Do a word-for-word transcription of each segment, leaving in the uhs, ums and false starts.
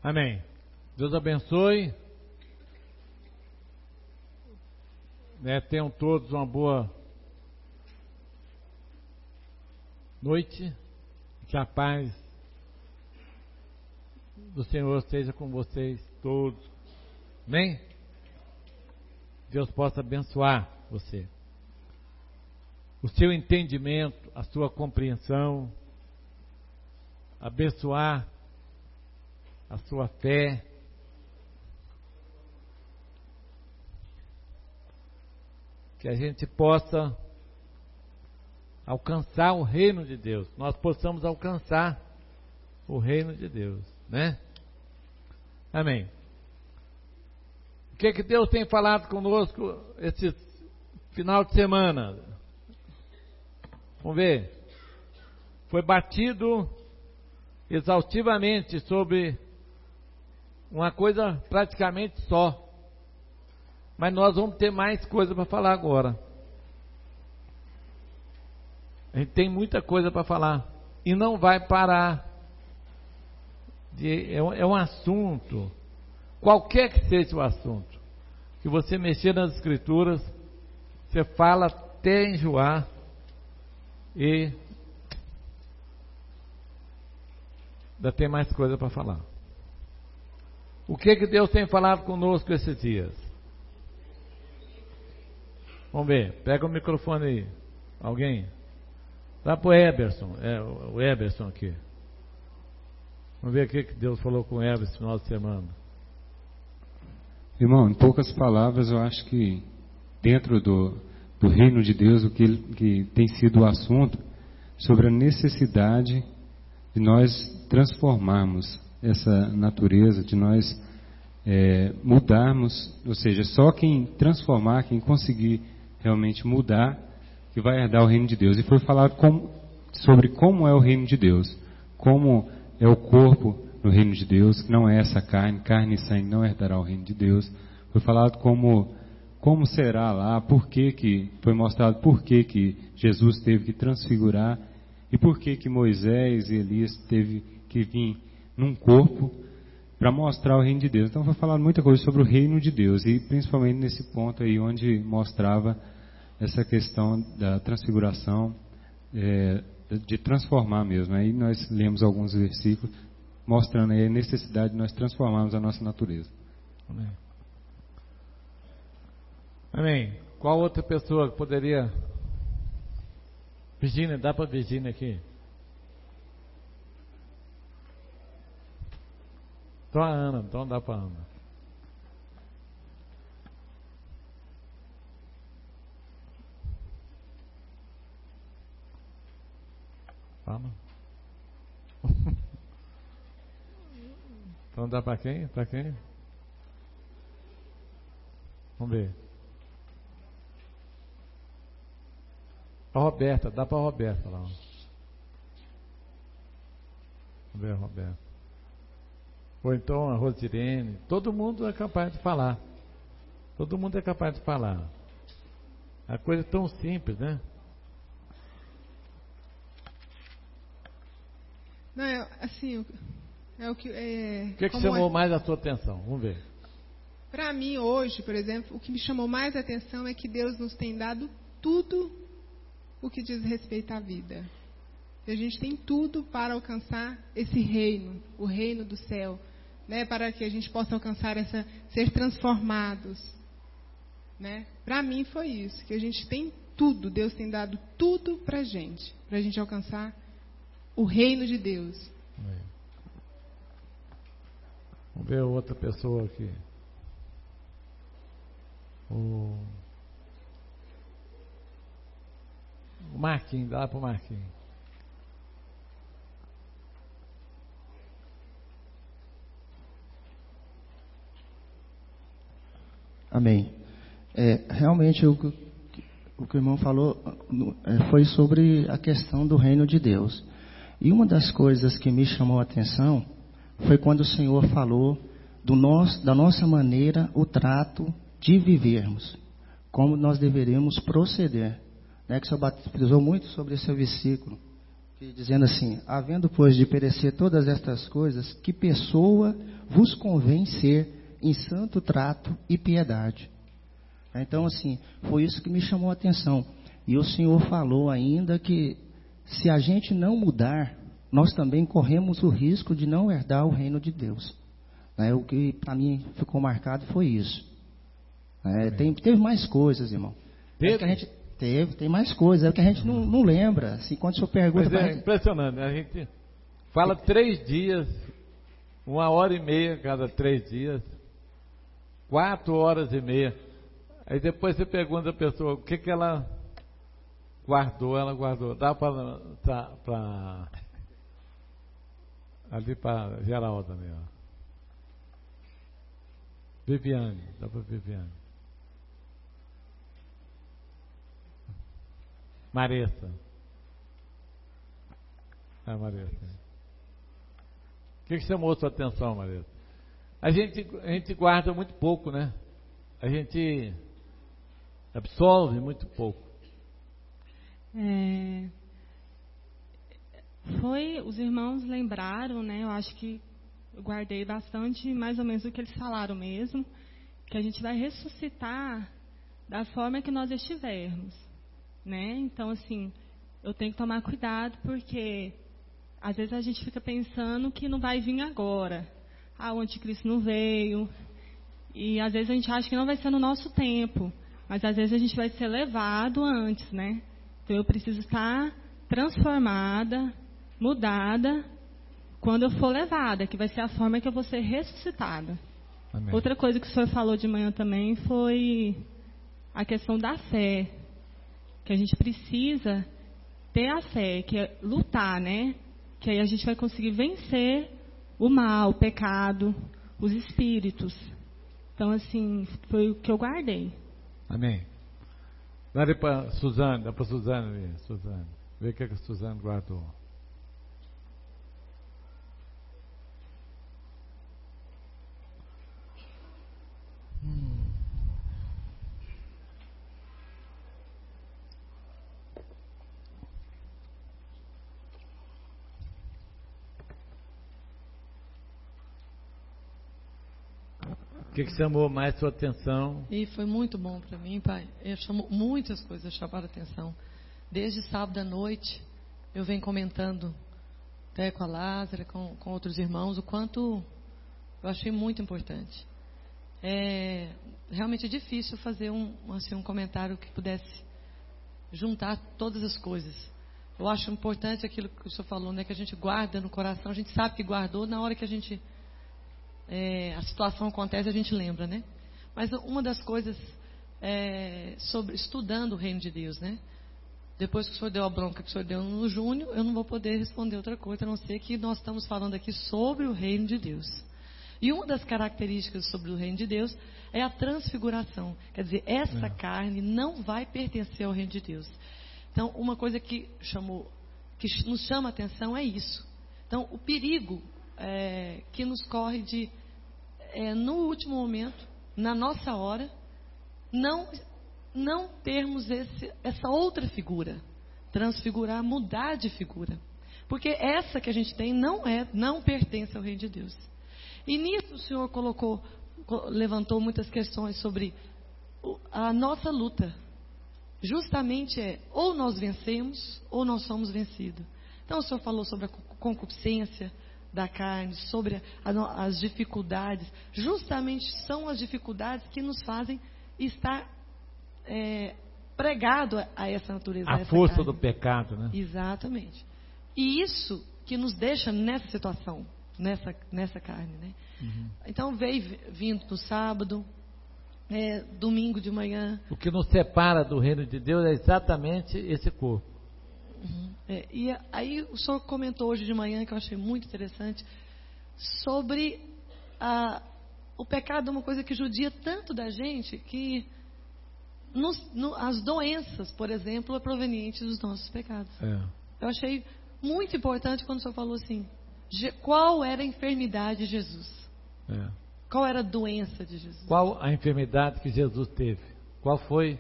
Amém. Deus abençoe. Né, tenham todos uma boa noite. Que a paz do Senhor esteja com vocês todos. Amém? Deus possa abençoar você. O seu entendimento, a sua compreensão, abençoar a sua fé. Que a gente possa alcançar o reino de Deus. Nós possamos alcançar o reino de Deus, né? Amém. O que é que Deus tem falado conosco esse final de semana? Vamos ver. Foi batido exaustivamente sobre uma coisa praticamente só. Mas nós vamos ter mais coisa para falar agora. A gente tem muita coisa para falar. E não vai parar. De, é, é um assunto, qualquer que seja o assunto, que você mexer nas escrituras, você fala até enjoar. E ainda tem mais coisa para falar. O que que Deus tem falado conosco esses dias? Vamos ver, pega o microfone aí. Alguém? Dá para o Eberson, é, o Eberson aqui. Vamos ver o que Deus falou com o Eberson esse final de semana. Irmão, em poucas palavras, eu acho que dentro do, do reino de Deus, o que, que tem sido o assunto sobre a necessidade de nós transformarmos essa natureza, de nós é, mudarmos, ou seja, só quem transformar, quem conseguir realmente mudar, que vai herdar o reino de Deus. E foi falado como, sobre como é o reino de Deus, como é o corpo no reino de Deus, que não é essa carne, carne e sangue não herdará o reino de Deus. Foi falado como, como será lá, por que que, foi mostrado por que que Jesus teve que transfigurar, e por que que Moisés e Elias teve que vir num corpo para mostrar o reino de Deus. Então foi falado muita coisa sobre o reino de Deus, e principalmente nesse ponto aí onde mostrava essa questão da transfiguração, é, de transformar mesmo. Aí nós lemos alguns versículos mostrando aí a necessidade de nós transformarmos a nossa natureza. Amém. Amém. Qual outra pessoa que poderia... Virgínia, dá para Virgínia aqui? Então a Ana, então dá para a Ana. Fala. Então dá para quem? Para quem? Vamos ver. A Roberta, dá para a Roberta lá. Vamos ver a Roberta. Ou então a Rosirene. Todo mundo é capaz de falar. Todo mundo é capaz de falar. A coisa é tão simples, né? Não, é, assim, é o que... É, o que, que chamou é, mais a sua atenção? Vamos ver. Para mim, hoje, por exemplo, o que me chamou mais a atenção é que Deus nos tem dado tudo o que diz respeito à vida. E a gente tem tudo para alcançar esse reino, o reino do céu, né? Para que a gente possa alcançar essa... ser transformados, né? Para mim foi isso, que a gente tem tudo, Deus tem dado tudo para a gente, para a gente alcançar o reino de Deus. Vamos ver outra pessoa aqui. O, o Marquinhos, dá para o Marquinhos. Amém. É, realmente o que, o que o irmão falou é, foi sobre a questão do reino de Deus. E uma das coisas que me chamou a atenção foi quando o Senhor falou do nosso, da nossa maneira, o trato de vivermos, como nós deveríamos proceder. Né, que o Senhor batizou muito sobre esse versículo, que, dizendo assim: havendo, pois, de perecer todas estas coisas, que pessoa vos convém ser em santo trato e piedade. Então, assim, foi isso que me chamou a atenção. E o Senhor falou ainda que se a gente não mudar, nós também corremos o risco de não herdar o reino de Deus. É, o que para mim ficou marcado foi isso. É, tem, teve mais coisas, irmão. Teve? É que a gente, teve, tem mais coisas, é que a gente não, não lembra. Assim, quando o senhor pergunta... Mas é gente... impressionante, a gente fala três dias, uma hora e meia cada três dias, quatro horas e meia. Aí depois você pergunta a pessoa o que, que ela guardou, ela guardou. Dá para... para ali para Geralda também, ó. Viviane, dá para Viviane. Maressa. Ah, Maressa. O que, que chamou a sua atenção, Maressa? A gente, a gente guarda muito pouco, né? A gente absolve muito pouco. É, foi, os irmãos lembraram, né? Eu acho que eu guardei bastante, mais ou menos o que eles falaram mesmo, que a gente vai ressuscitar da forma que nós estivermos, né? Então, assim, eu tenho que tomar cuidado, porque às vezes a gente fica pensando que não vai vir agora. Ah, o anticristo não veio, e às vezes a gente acha que não vai ser no nosso tempo, mas às vezes a gente vai ser levado antes, né? Então eu preciso estar transformada, mudada, quando eu for levada, que vai ser a forma que eu vou ser ressuscitada. Amém. Outra coisa que o senhor falou de manhã também foi a questão da fé, que a gente precisa ter a fé, que é lutar, né? Que aí a gente vai conseguir vencer o mal, o pecado, os espíritos. Então, assim, foi o que eu guardei. Amém. Dá para Suzane, dá para Suzane ver, Suzane. Vê o que a Suzane guardou. Hum. O que, que chamou mais sua atenção? E foi muito bom para mim, pai. Eu chamo, muitas coisas chamaram a atenção. Desde sábado à noite, eu venho comentando até com a Lázara, com, com outros irmãos, o quanto eu achei muito importante. É realmente difícil fazer um, assim, um comentário que pudesse juntar todas as coisas. Eu acho importante aquilo que o senhor falou, né, que a gente guarda no coração, a gente sabe que guardou, na hora que a gente... É, a situação acontece, a gente lembra, né? Mas uma das coisas é, sobre estudando o reino de Deus, né? Depois que o senhor deu a bronca que o senhor deu no Júnior, eu não vou poder responder outra coisa, a não ser que nós estamos falando aqui sobre o reino de Deus. E uma das características sobre o reino de Deus é a transfiguração. Quer dizer, essa é. carne não vai pertencer ao reino de Deus. Então, uma coisa que chamou, que nos chama a atenção é isso. Então, o perigo É, que nos corre de, é, no último momento, na nossa hora, não, não termos esse, essa outra figura, transfigurar, mudar de figura, porque essa que a gente tem não é, não pertence ao reino de Deus. E nisso o Senhor colocou, levantou muitas questões sobre a nossa luta. Justamente é, ou nós vencemos, ou nós somos vencidos. Então o Senhor falou sobre a concupiscência da carne, sobre a, a, as dificuldades. Justamente são as dificuldades que nos fazem estar é, pregado a, a essa natureza. A a essa força carne. do pecado, né? Exatamente. E isso que nos deixa nessa situação, nessa, nessa carne, né? Uhum. Então veio vindo no sábado, é, domingo de manhã. O que nos separa do reino de Deus é exatamente esse corpo. Uhum. É, e aí o senhor comentou hoje de manhã, que eu achei muito interessante, sobre a, o pecado, uma coisa que judia tanto da gente, que nos, no, as doenças, por exemplo, é proveniente dos nossos pecados. É. Eu achei muito importante quando o senhor falou assim, qual era a enfermidade de Jesus? É. Qual era a doença de Jesus? Qual a enfermidade que Jesus teve? Qual foi,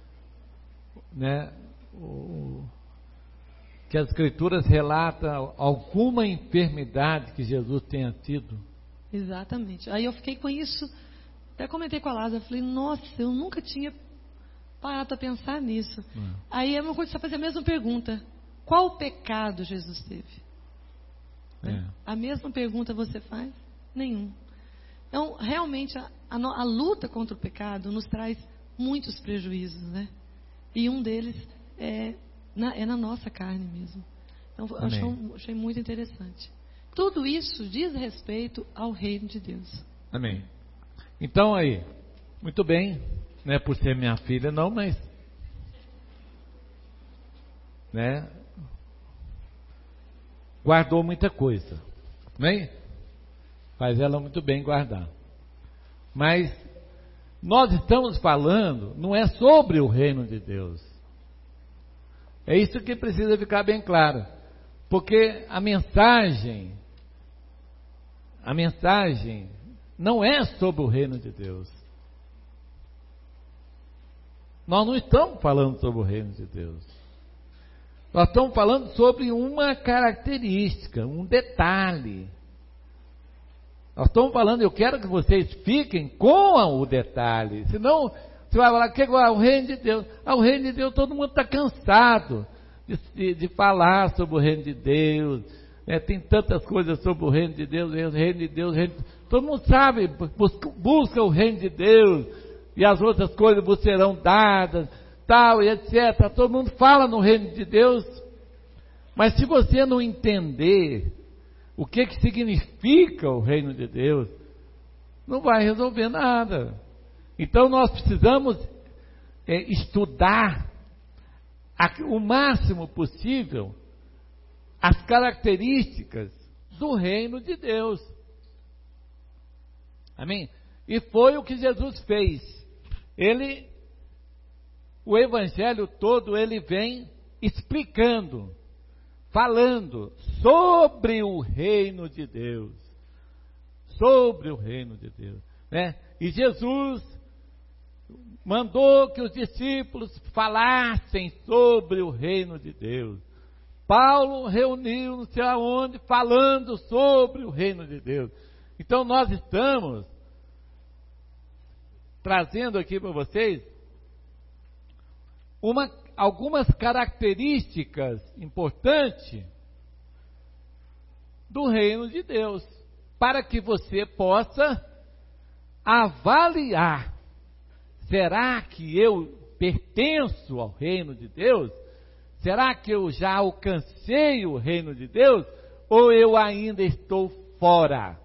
né, o... que as Escrituras relatam alguma enfermidade que Jesus tenha tido? Exatamente. Aí eu fiquei com isso, até comentei com a Lázara, falei, nossa, eu nunca tinha parado para pensar nisso. Hum. Aí eu comecei a fazer a mesma pergunta. Qual pecado Jesus teve? É. A mesma pergunta você faz? Nenhum. Então, realmente, a, a, a luta contra o pecado nos traz muitos prejuízos, né? E um deles é na, é na nossa carne mesmo. Então, eu achei, achei muito interessante. Tudo isso diz respeito ao reino de Deus. Amém. Então aí, muito bem, não é por ser minha filha não, mas, né, guardou muita coisa, né? Faz ela muito bem guardar. Mas nós estamos falando, não é sobre o reino de Deus. É isso que precisa ficar bem claro. Porque a mensagem, a mensagem não é sobre o reino de Deus. Nós não estamos falando sobre o reino de Deus. Nós estamos falando sobre uma característica, um detalhe. Nós estamos falando, eu quero que vocês fiquem com o detalhe. Senão, você vai falar, que é o reino de Deus? Ah, o reino de Deus, todo mundo está cansado de, de, de falar sobre o reino de Deus. É, tem tantas coisas sobre o reino de Deus, o reino de Deus, o reino de... todo mundo sabe, busca, busca o reino de Deus, e as outras coisas vos serão dadas, tal, e etcétera. Todo mundo fala no reino de Deus, mas se você não entender o que, que significa o reino de Deus, não vai resolver nada. Então nós precisamos é, estudar a, o máximo possível as características do reino de Deus. Amém? E foi o que Jesus fez. Ele, o evangelho todo, ele vem explicando, falando sobre o reino de Deus. Sobre o reino de Deus, né? E Jesus mandou que os discípulos falassem sobre o reino de Deus. Paulo reuniu não sei aonde, falando sobre o reino de Deus. Então nós estamos trazendo aqui para vocês uma, algumas características importantes do reino de Deus, para que você possa avaliar: será que eu pertenço ao reino de Deus? Será que eu já alcancei o reino de Deus? Ou eu ainda estou fora?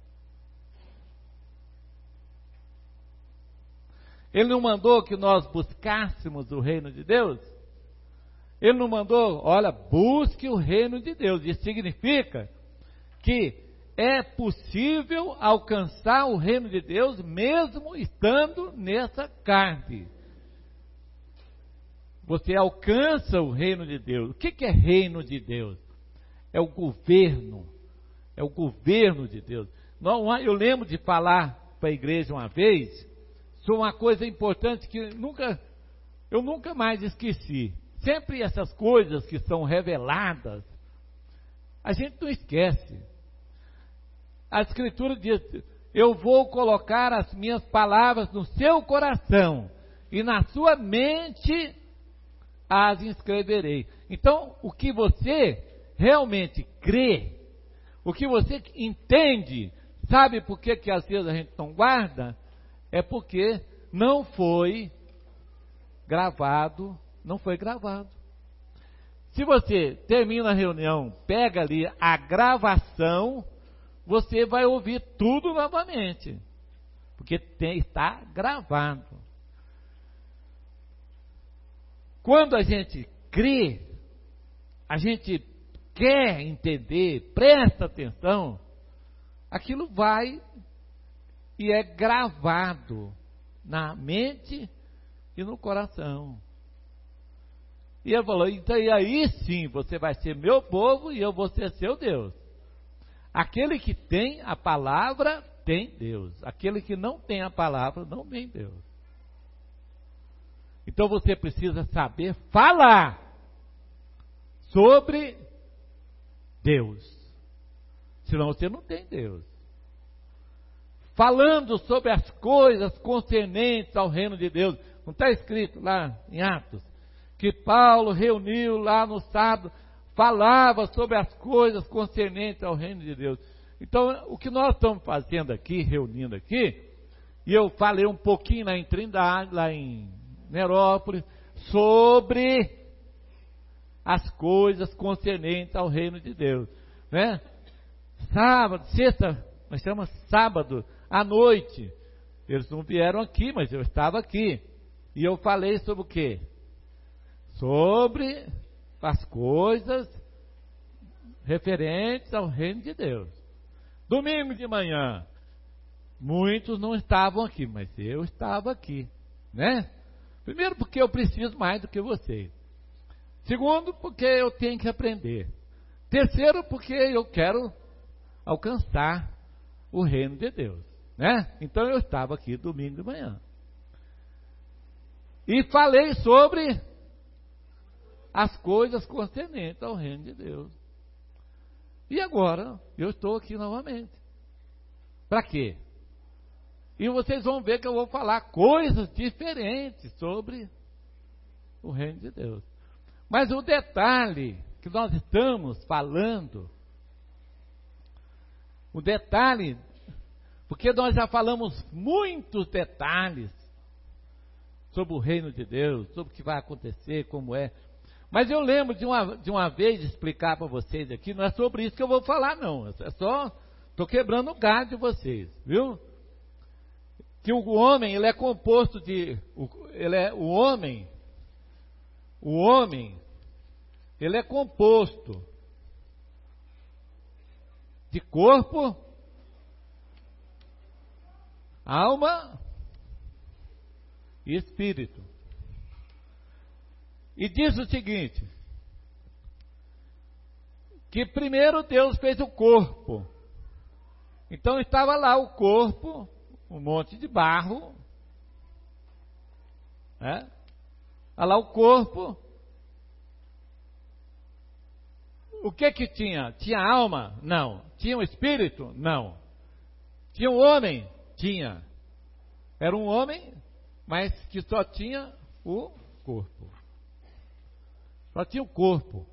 Ele não mandou que nós buscássemos o reino de Deus? Ele não mandou, olha, busque o reino de Deus. Isso significa que é possível alcançar o reino de Deus mesmo estando nessa carne. Você alcança o reino de Deus. O que, que é reino de Deus? É o governo. É o governo de Deus. Eu lembro de falar para a igreja uma vez sobre uma coisa importante que nunca, eu nunca mais esqueci. Sempre essas coisas que são reveladas, a gente não esquece. A Escritura diz: eu vou colocar as minhas palavras no seu coração e na sua mente as inscreverei. Então, o que você realmente crê, o que você entende, sabe por que, que às vezes a gente não guarda? É porque não foi gravado, não foi gravado. Se você termina a reunião, pega ali a gravação, você vai ouvir tudo novamente, porque tem, está gravado. Quando a gente crê, a gente quer entender, presta atenção, aquilo vai e é gravado na mente e no coração. E ele falou, então e aí sim, você vai ser meu povo e eu vou ser seu Deus. Aquele que tem a palavra, tem Deus. Aquele que não tem a palavra, não tem Deus. Então você precisa saber falar sobre Deus. Senão você não tem Deus. falando sobre as coisas concernentes ao reino de Deus. Não está escrito lá em Atos que Paulo reuniu lá no sábado, falava sobre as coisas concernentes ao reino de Deus. Então, o que nós estamos fazendo aqui, reunindo aqui, e eu falei um pouquinho lá em Trindade, lá em Nerópolis, sobre as coisas concernentes ao reino de Deus, né? Sábado, sexta, nós chamamos sábado, à noite, eles não vieram aqui, mas eu estava aqui, e eu falei sobre o quê? Sobre as coisas referentes ao reino de Deus. Domingo de manhã, muitos não estavam aqui, mas eu estava aqui, né? Primeiro porque eu preciso mais do que vocês. Segundo, porque eu tenho que aprender. Terceiro, porque eu quero alcançar o reino de Deus, né? Então eu estava aqui domingo de manhã. E falei sobre as coisas concernentes ao reino de Deus. E agora eu estou aqui novamente. Para quê? E vocês vão ver que eu vou falar coisas diferentes sobre o reino de Deus. Mas o detalhe que nós estamos falando, o detalhe, porque nós já falamos muitos detalhes sobre o reino de Deus, sobre o que vai acontecer, como é. Mas eu lembro de uma, de uma vez explicar para vocês aqui, não é sobre isso que eu vou falar não, é só, estou quebrando o galho de vocês, viu? Que o homem, ele é composto de, ele é, o homem, o homem, ele é composto de corpo, alma e espírito. E diz o seguinte, que primeiro Deus fez o corpo. Então estava lá o corpo, um monte de barro, né? Olha lá o corpo. O que que tinha? Tinha alma? Não. Tinha um espírito? Não. Tinha um homem? Tinha. Era um homem, mas que só tinha o corpo. Só tinha o corpo.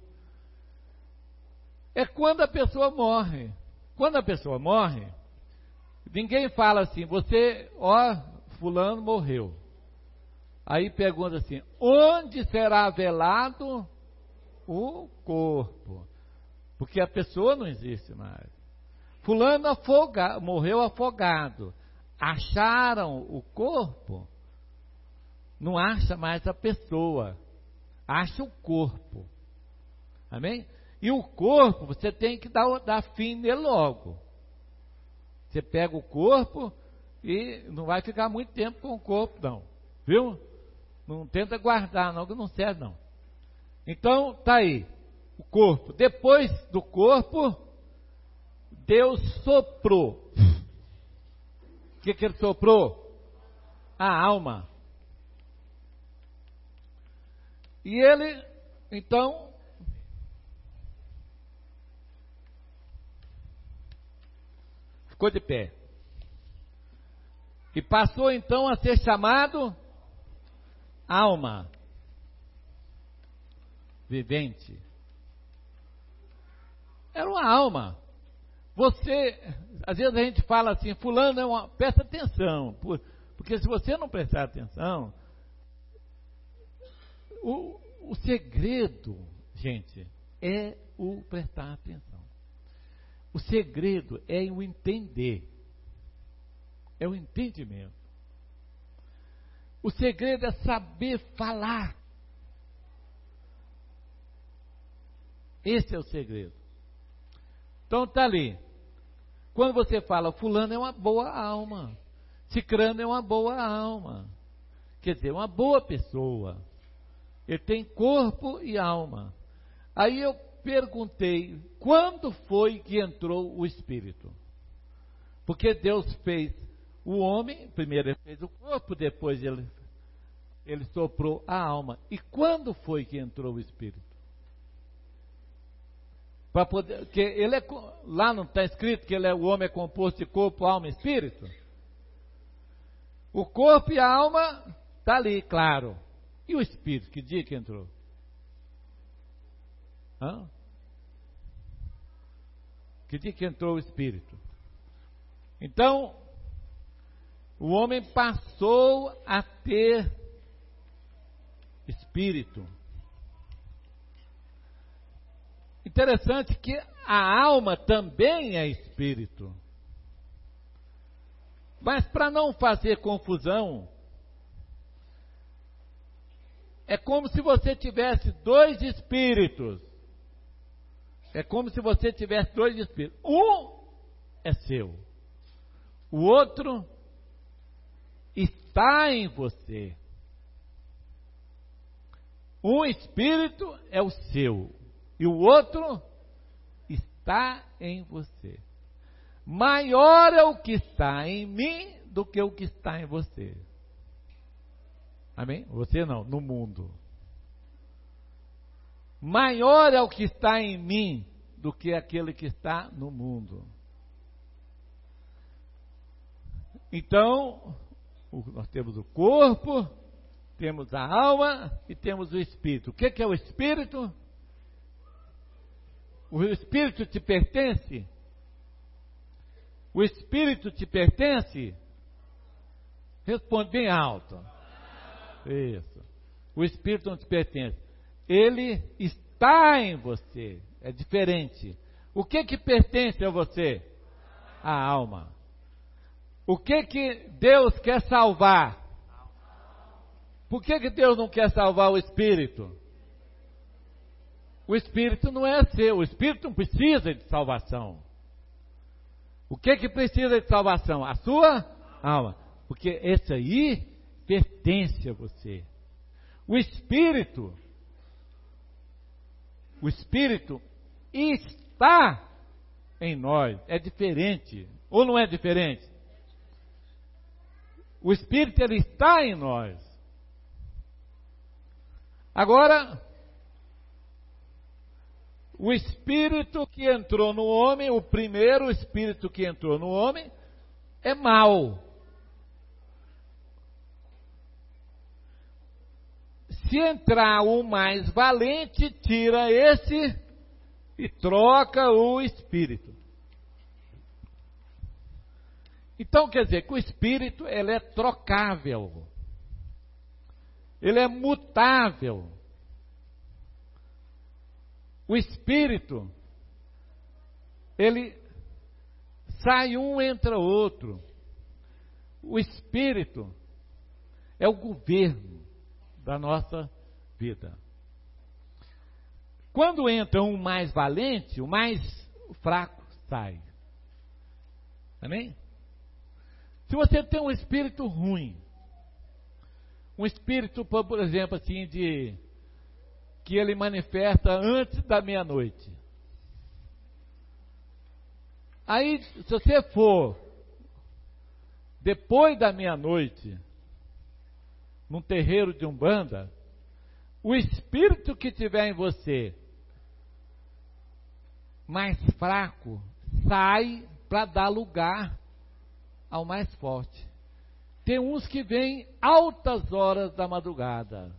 É quando a pessoa morre. Quando a pessoa morre, ninguém fala assim, você, ó, fulano morreu. Aí pergunta assim, onde será velado o corpo? Porque a pessoa não existe mais. Fulano afoga, morreu afogado. Acharam o corpo? Não acha mais a pessoa. Acha o corpo. Amém? E o corpo, você tem que dar, dar fim nele logo. Você pega o corpo e não vai ficar muito tempo com o corpo, não. Viu? Não tenta guardar, não, que não serve, não. Então, tá aí. O corpo. Depois do corpo, Deus soprou. O que que ele soprou? A alma. E ele, então, ficou de pé. E passou então a ser chamado alma vivente. Era uma alma. Você, às vezes a gente fala assim, fulano é uma, presta atenção, porque se você não prestar atenção, o, o segredo, gente, é o prestar atenção. O segredo é o entender. É o entendimento. O segredo é saber falar. Esse é o segredo. Então está ali. Quando você fala, fulano é uma boa alma. Cicrano é uma boa alma. Quer dizer, uma boa pessoa. Ele tem corpo e alma. Aí eu perguntei, quando foi que entrou o Espírito? Porque Deus fez o homem, primeiro ele fez o corpo, depois ele, ele soprou a alma. E quando foi que entrou o Espírito? Para poder, que ele é, lá não está escrito que ele é, o homem é composto de corpo, alma e espírito? O corpo e a alma está ali, claro. E o espírito, que dia que entrou? Hã? Que dia que entrou o espírito? Então, o homem passou a ter espírito. Interessante que a alma também é espírito. Mas para não fazer confusão, é como se você tivesse dois espíritos. É como se você tivesse dois espíritos. Um é seu. O outro está em você. Um espírito é o seu. E o outro está em você. Maior é o que está em mim do que o que está em você. Amém? Você não, no mundo. Maior é o que está em mim do que aquele que está no mundo. Então, nós temos o corpo, temos a alma e temos o espírito. O que é o espírito? O espírito te pertence? O espírito te pertence? Responde bem alto. Isso. O espírito não te pertence. Ele está em você. É diferente. O que que pertence a você? A alma. O que que Deus quer salvar? Por que que Deus não quer salvar o espírito? O espírito não é seu. O espírito não precisa de salvação. O que que precisa de salvação? A sua alma. Porque esse aí pertence a você. O espírito, o espírito está em nós. É diferente. Ou não é diferente? O espírito, ele está em nós. Agora, o espírito que entrou no homem, o primeiro espírito que entrou no homem, é mau. Se entrar o mais valente, tira esse e troca o espírito. Então, quer dizer que o espírito, ele é trocável. Ele é mutável. O espírito, ele sai um, entra outro. O espírito é o governo da nossa vida. Quando entra um mais valente, o mais fraco sai. Amém? Se você tem um espírito ruim, um espírito, por exemplo, assim, de que ele manifesta antes da meia-noite. Aí, se você for depois da meia-noite, num terreiro de Umbanda, o espírito que tiver em você mais fraco sai para dar lugar ao mais forte. Tem uns que vêm altas horas da madrugada,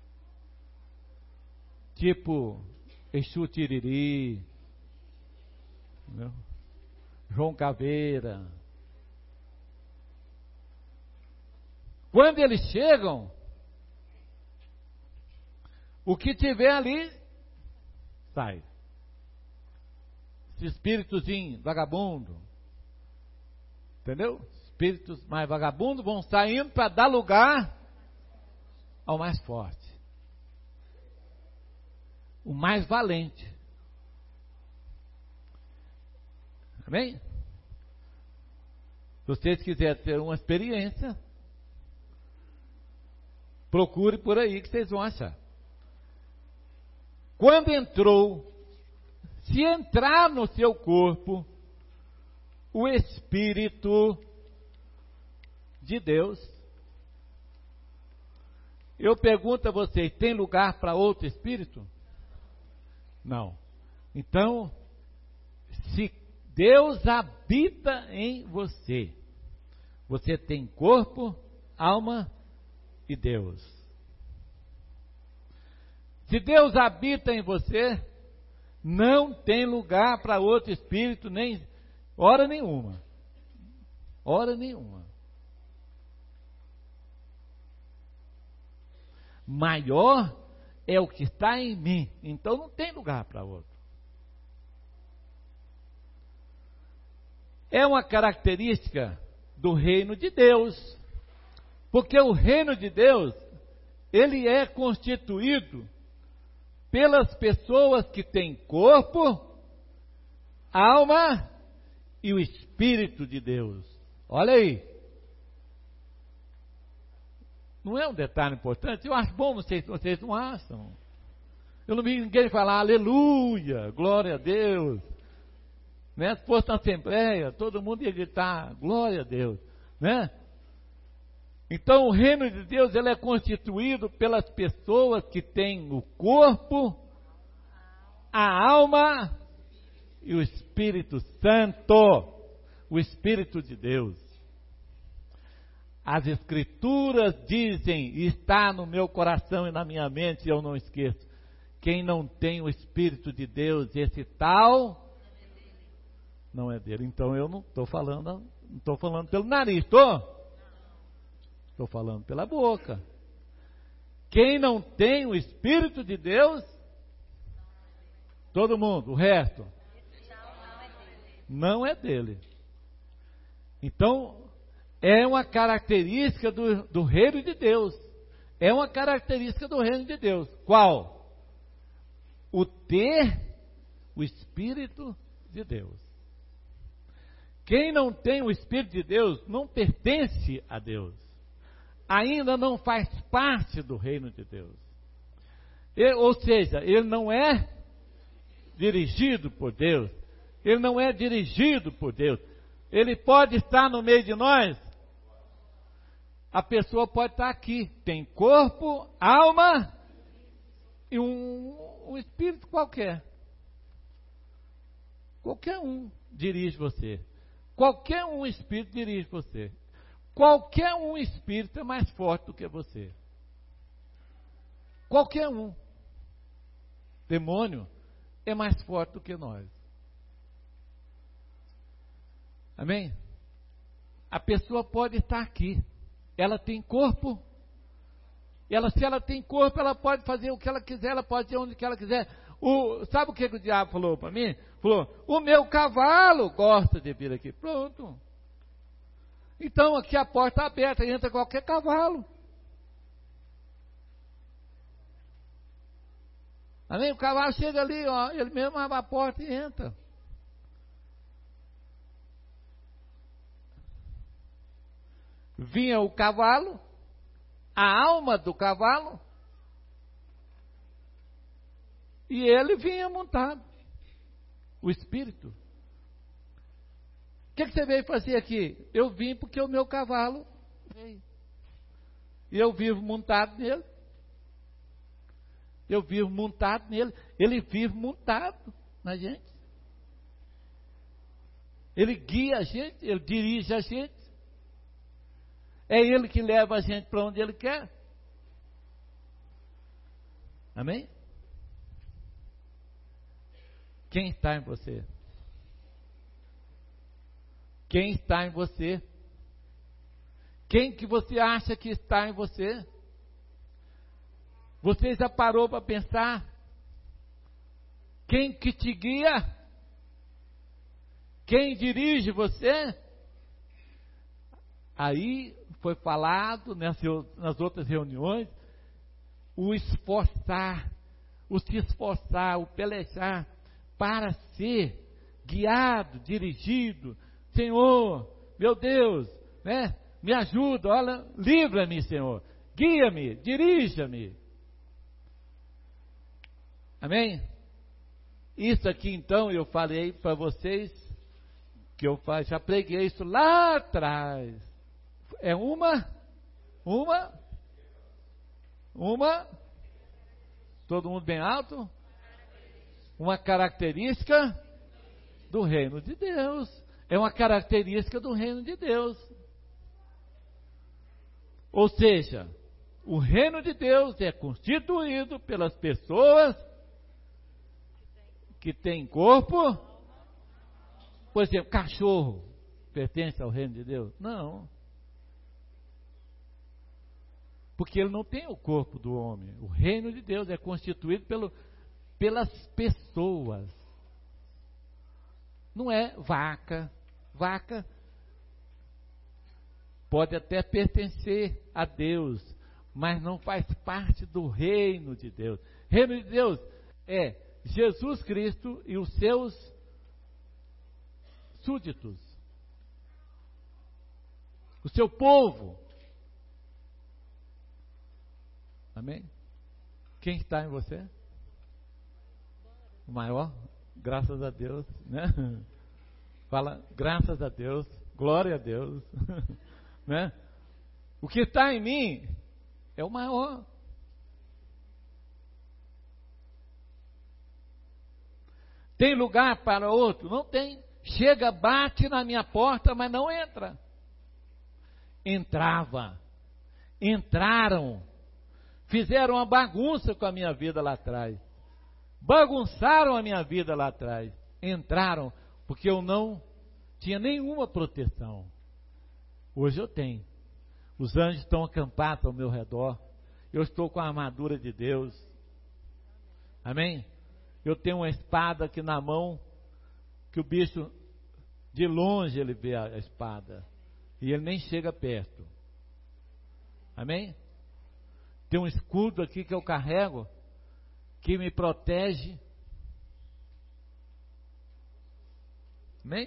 tipo Exu Tiriri, entendeu? João Caveira. Quando eles chegam, o que tiver ali sai. Esse espíritozinho vagabundo, entendeu? Espíritos mais vagabundos vão saindo para dar lugar ao mais forte, o mais valente. Amém? Se vocês quiserem ter uma experiência, procure por aí que vocês vão achar. Quando entrou, se entrar no seu corpo, o Espírito de Deus, eu pergunto a vocês, tem lugar para outro Espírito? Não. Então, se Deus habita em você, você tem corpo alma e Deus. Se Deus habita em você, não tem lugar para outro espírito, nem hora nenhuma. Hora nenhuma. Maior é o que está em mim, então não tem lugar para outro. É uma característica do reino de Deus, porque o reino de Deus, ele é constituído pelas pessoas que têm corpo, alma e o Espírito de Deus. Olha aí. Não é um detalhe importante? Eu acho bom, vocês, vocês não acham? Eu não vi ninguém falar aleluia, glória a Deus. Né? Se fosse na Assembleia, todo mundo ia gritar glória a Deus. Né? Então o reino de Deus, ele é constituído pelas pessoas que têm o corpo, a alma e o Espírito Santo, o Espírito de Deus. As Escrituras dizem, está no meu coração e na minha mente, e eu não esqueço, quem não tem o Espírito de Deus, esse tal não é dele. Então eu não estou falando, não estou falando pelo nariz, estou? Estou falando pela boca. Quem não tem o Espírito de Deus, todo mundo, o resto, não é dele. Então, é uma característica do, do reino de Deus. É uma característica do reino de Deus. Qual? O ter o Espírito de Deus. Quem não tem o Espírito de Deus não pertence a Deus. Ainda não faz parte do reino de Deus. Ele, ou seja, ele não é dirigido por Deus. Ele não é dirigido por Deus. Ele pode estar no meio de nós. A pessoa pode estar aqui. Tem corpo, alma e um, um espírito qualquer. Qualquer um dirige você. Qualquer um espírito dirige você. Qualquer um espírito é mais forte do que você. Qualquer um. Demônio é mais forte do que nós. Amém? A pessoa pode estar aqui. Ela tem corpo. Ela, se ela tem corpo, ela pode fazer o que ela quiser, ela pode ir onde que ela quiser. O, sabe o que, que o diabo falou para mim? Falou, o meu cavalo gosta de vir aqui. Pronto. Então aqui a porta está aberta, entra qualquer cavalo. Amém? O cavalo chega ali, ó, ele mesmo abre a porta e entra. Vinha o cavalo, a alma do cavalo, e ele vinha montado, o espírito. O que, que você veio fazer aqui? Eu vim porque o meu cavalo veio. E eu vivo montado nele. Eu vivo montado nele. Ele vive montado na gente. Ele guia a gente, ele dirige a gente. É ele que leva a gente para onde ele quer. Amém? Quem está em você? Quem está em você? Quem que você acha que está em você? Você já parou para pensar? Quem que te guia? Quem dirige você? Aí foi falado nas outras reuniões, o esforçar, o se esforçar, o pelejar para ser guiado, dirigido. Senhor, meu Deus, né? Me ajuda, olha, livra-me, Senhor, guia-me, dirija-me. Amém? Isso aqui então eu falei para vocês, que eu já preguei isso lá atrás. É uma, uma, uma, todo mundo bem alto? Uma característica do reino de Deus. É uma característica do reino de Deus. Ou seja, o reino de Deus é constituído pelas pessoas que têm corpo. Por exemplo, cachorro pertence ao reino de Deus? Não. Porque ele não tem o corpo do homem. O reino de Deus é constituído pelo, pelas pessoas. Não é vaca. Vaca pode até pertencer a Deus, mas não faz parte do reino de Deus. Reino de Deus é Jesus Cristo e os seus súditos, o seu povo. Amém? Quem está em você? O maior? Graças a Deus, né? Fala, graças a Deus, glória a Deus, né? O que está em mim é o maior. Tem lugar para outro? Não tem. Chega, bate na minha porta, mas não entra. Entrava. Entraram. Fizeram uma bagunça com a minha vida lá atrás. Bagunçaram a minha vida lá atrás. Entraram, porque eu não tinha nenhuma proteção. Hoje eu tenho. Os anjos estão acampados ao meu redor. Eu estou com a armadura de Deus. Amém? Eu tenho uma espada aqui na mão, que o bicho, de longe ele vê a espada. E ele nem chega perto. Amém? Tem um escudo aqui que eu carrego, que me protege. Amém?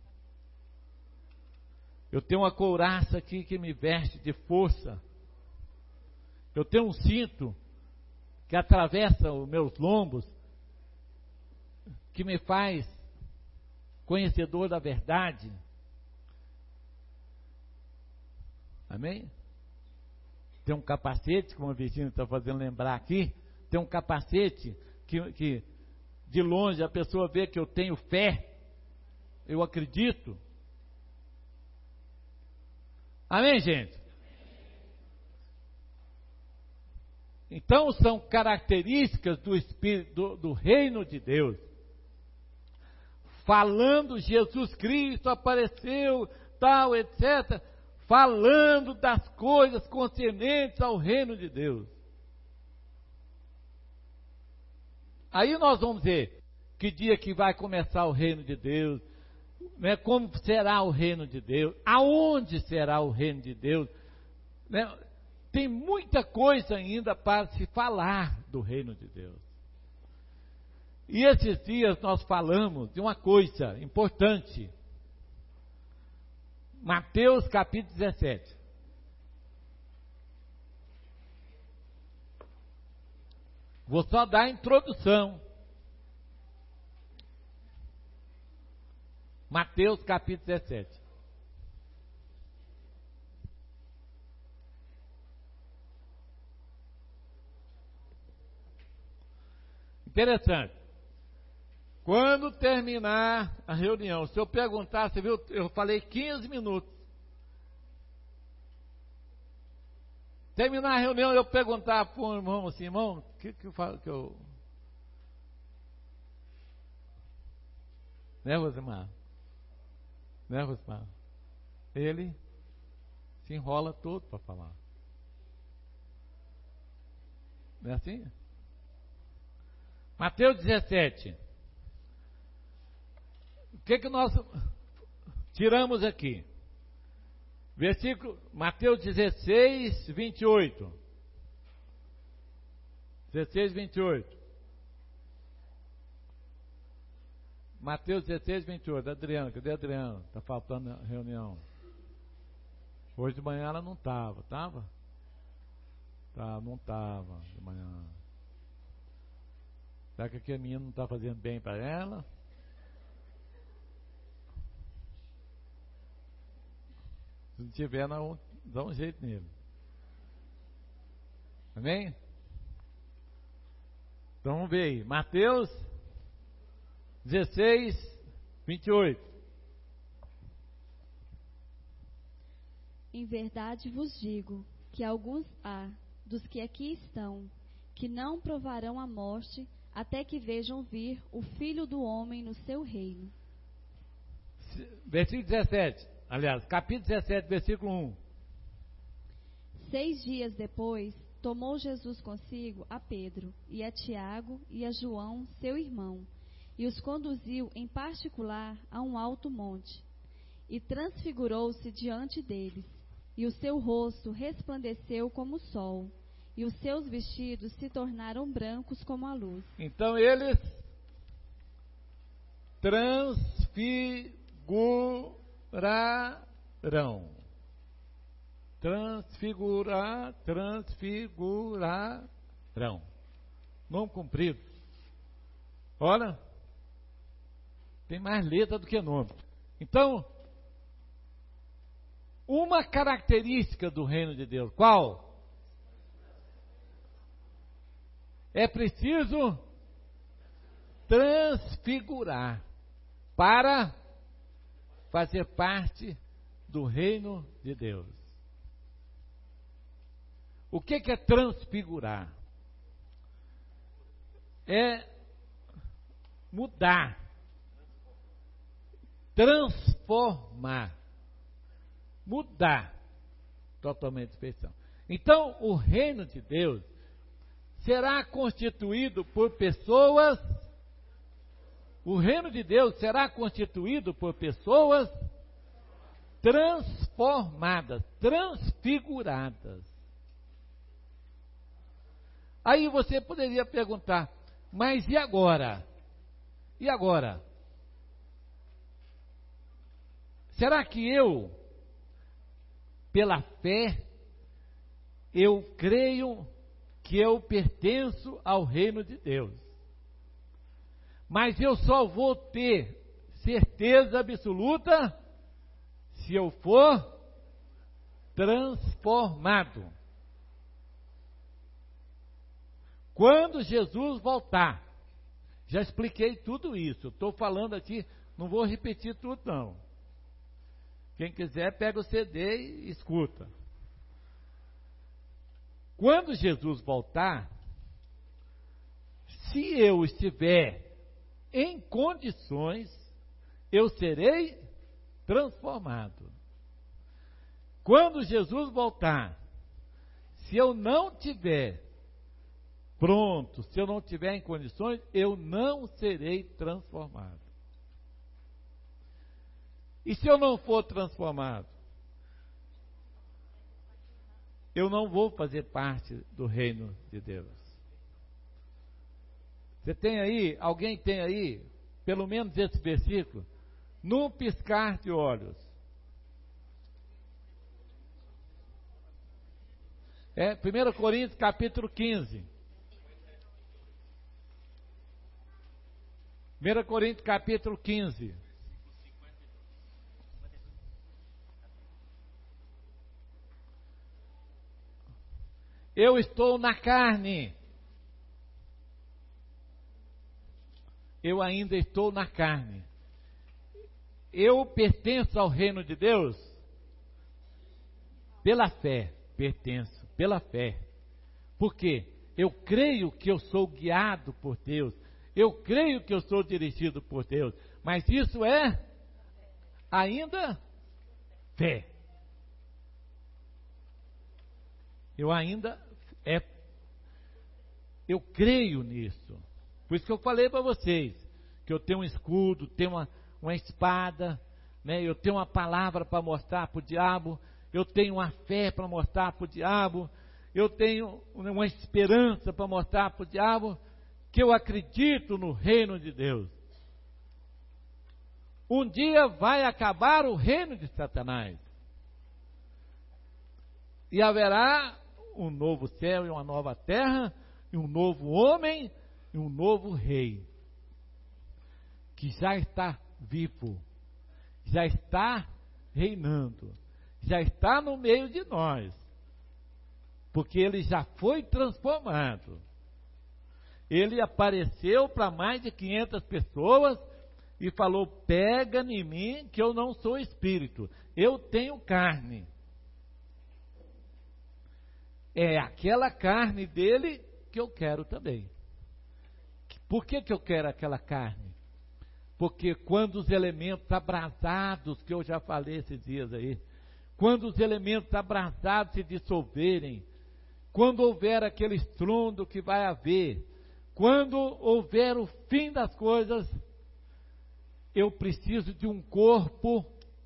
Eu tenho uma couraça aqui que me veste de força. Eu tenho um cinto que atravessa os meus lombos, que me faz conhecedor da verdade. Amém? Tem um capacete, como a Virgínia está fazendo lembrar aqui, tem um capacete que, que de longe a pessoa vê que eu tenho fé, eu acredito. Amém, gente? Então são características do Espírito, do, do reino de Deus. Falando, Jesus Cristo apareceu, tal, etcétera. Falando das coisas concernentes ao reino de Deus. Aí nós vamos ver que dia que vai começar o reino de Deus, né? Como será o reino de Deus, aonde será o reino de Deus, né? Tem muita coisa ainda para se falar do reino de Deus. E esses dias nós falamos de uma coisa importante. Mateus capítulo dezessete. Vou só dar a introdução. Mateus capítulo dezessete. Interessante. Quando terminar a reunião, se eu perguntar, você viu, eu falei quinze minutos. Terminar a reunião, eu perguntar para um irmão assim, irmão, o que, que eu falo que eu. Né, Rosemar? Né, Rosemar? Ele se enrola todo para falar. Não é assim? Mateus dezessete. O que que nós tiramos aqui? Versículo, Mateus dezesseis, vinte e oito. dezesseis, vinte e oito. Mateus dezesseis, vinte e oito. Adriana, cadê a Adriana? Está faltando a reunião. Hoje de manhã ela não estava, estava? Tá, não estava de manhã. Será que aquele menino não está fazendo bem para ela? Se não tiver, não, dá um jeito nele. Amém? Então vamos ver aí. Mateus dezesseis, vinte e oito. Em verdade vos digo que alguns há, dos que aqui estão, que não provarão a morte, até que vejam vir o Filho do Homem no seu reino. Versículo dezessete, aliás, capítulo dezessete, versículo um. Seis dias depois, tomou Jesus consigo a Pedro, e a Tiago, e a João, seu irmão, e os conduziu em particular a um alto monte, e transfigurou-se diante deles, e o seu rosto resplandeceu como o sol, e os seus vestidos se tornaram brancos como a luz. Então eles transfigurarão. Transfigurar, transfigurarão. Nome comprido. Olha, tem mais letra do que nome. Então, uma característica do reino de Deus, qual? É preciso transfigurar para fazer parte do reino de Deus. O que que é transfigurar? É mudar, transformar, mudar totalmente a expressão. Então, o reino de Deus será constituído por pessoas, o reino de Deus será constituído por pessoas transformadas, transfiguradas. Aí você poderia perguntar, mas e agora? E agora? Será que eu, pela fé, eu creio que eu pertenço ao reino de Deus? Mas eu só vou ter certeza absoluta se eu for transformado. Quando Jesus voltar, já expliquei tudo isso, estou falando aqui, não vou repetir tudo não. Quem quiser pega o C D e escuta. Quando Jesus voltar, se eu estiver em condições, eu serei transformado. Quando Jesus voltar, se eu não tiver pronto, se eu não tiver em condições, eu não serei transformado. E se eu não for transformado, eu não vou fazer parte do reino de Deus. Você tem aí, alguém tem aí, pelo menos esse versículo, num piscar de olhos. É, primeira Coríntios capítulo quinze. primeira Coríntios capítulo quinze. Eu estou na carne. Eu ainda estou na carne. Eu pertenço ao reino de Deus pela fé. Pertenço pela fé. Por quê? Eu creio que eu sou guiado por Deus. Eu creio que eu sou dirigido por Deus. Mas isso é ainda fé. Eu ainda é, eu creio nisso. Por isso que eu falei para vocês que eu tenho um escudo, tenho uma, uma espada, né? Eu tenho uma palavra para mostrar para o diabo, eu tenho uma fé para mostrar para o diabo, eu tenho uma esperança para mostrar para o diabo que eu acredito no reino de Deus. Um dia vai acabar o reino de Satanás e haverá um novo céu e uma nova terra, e um novo homem e um novo rei, que já está vivo, já está reinando, já está no meio de nós, porque ele já foi transformado. Ele apareceu para mais de quinhentas pessoas e falou: pega em mim que eu não sou espírito, eu tenho carne. é aquela carne dele que eu quero também. Por que que eu quero aquela carne? Porque quando os elementos abrasados, que eu já falei esses dias aí, quando os elementos abrasados se dissolverem, quando houver aquele estrondo que vai haver, quando houver o fim das coisas, eu preciso de um corpo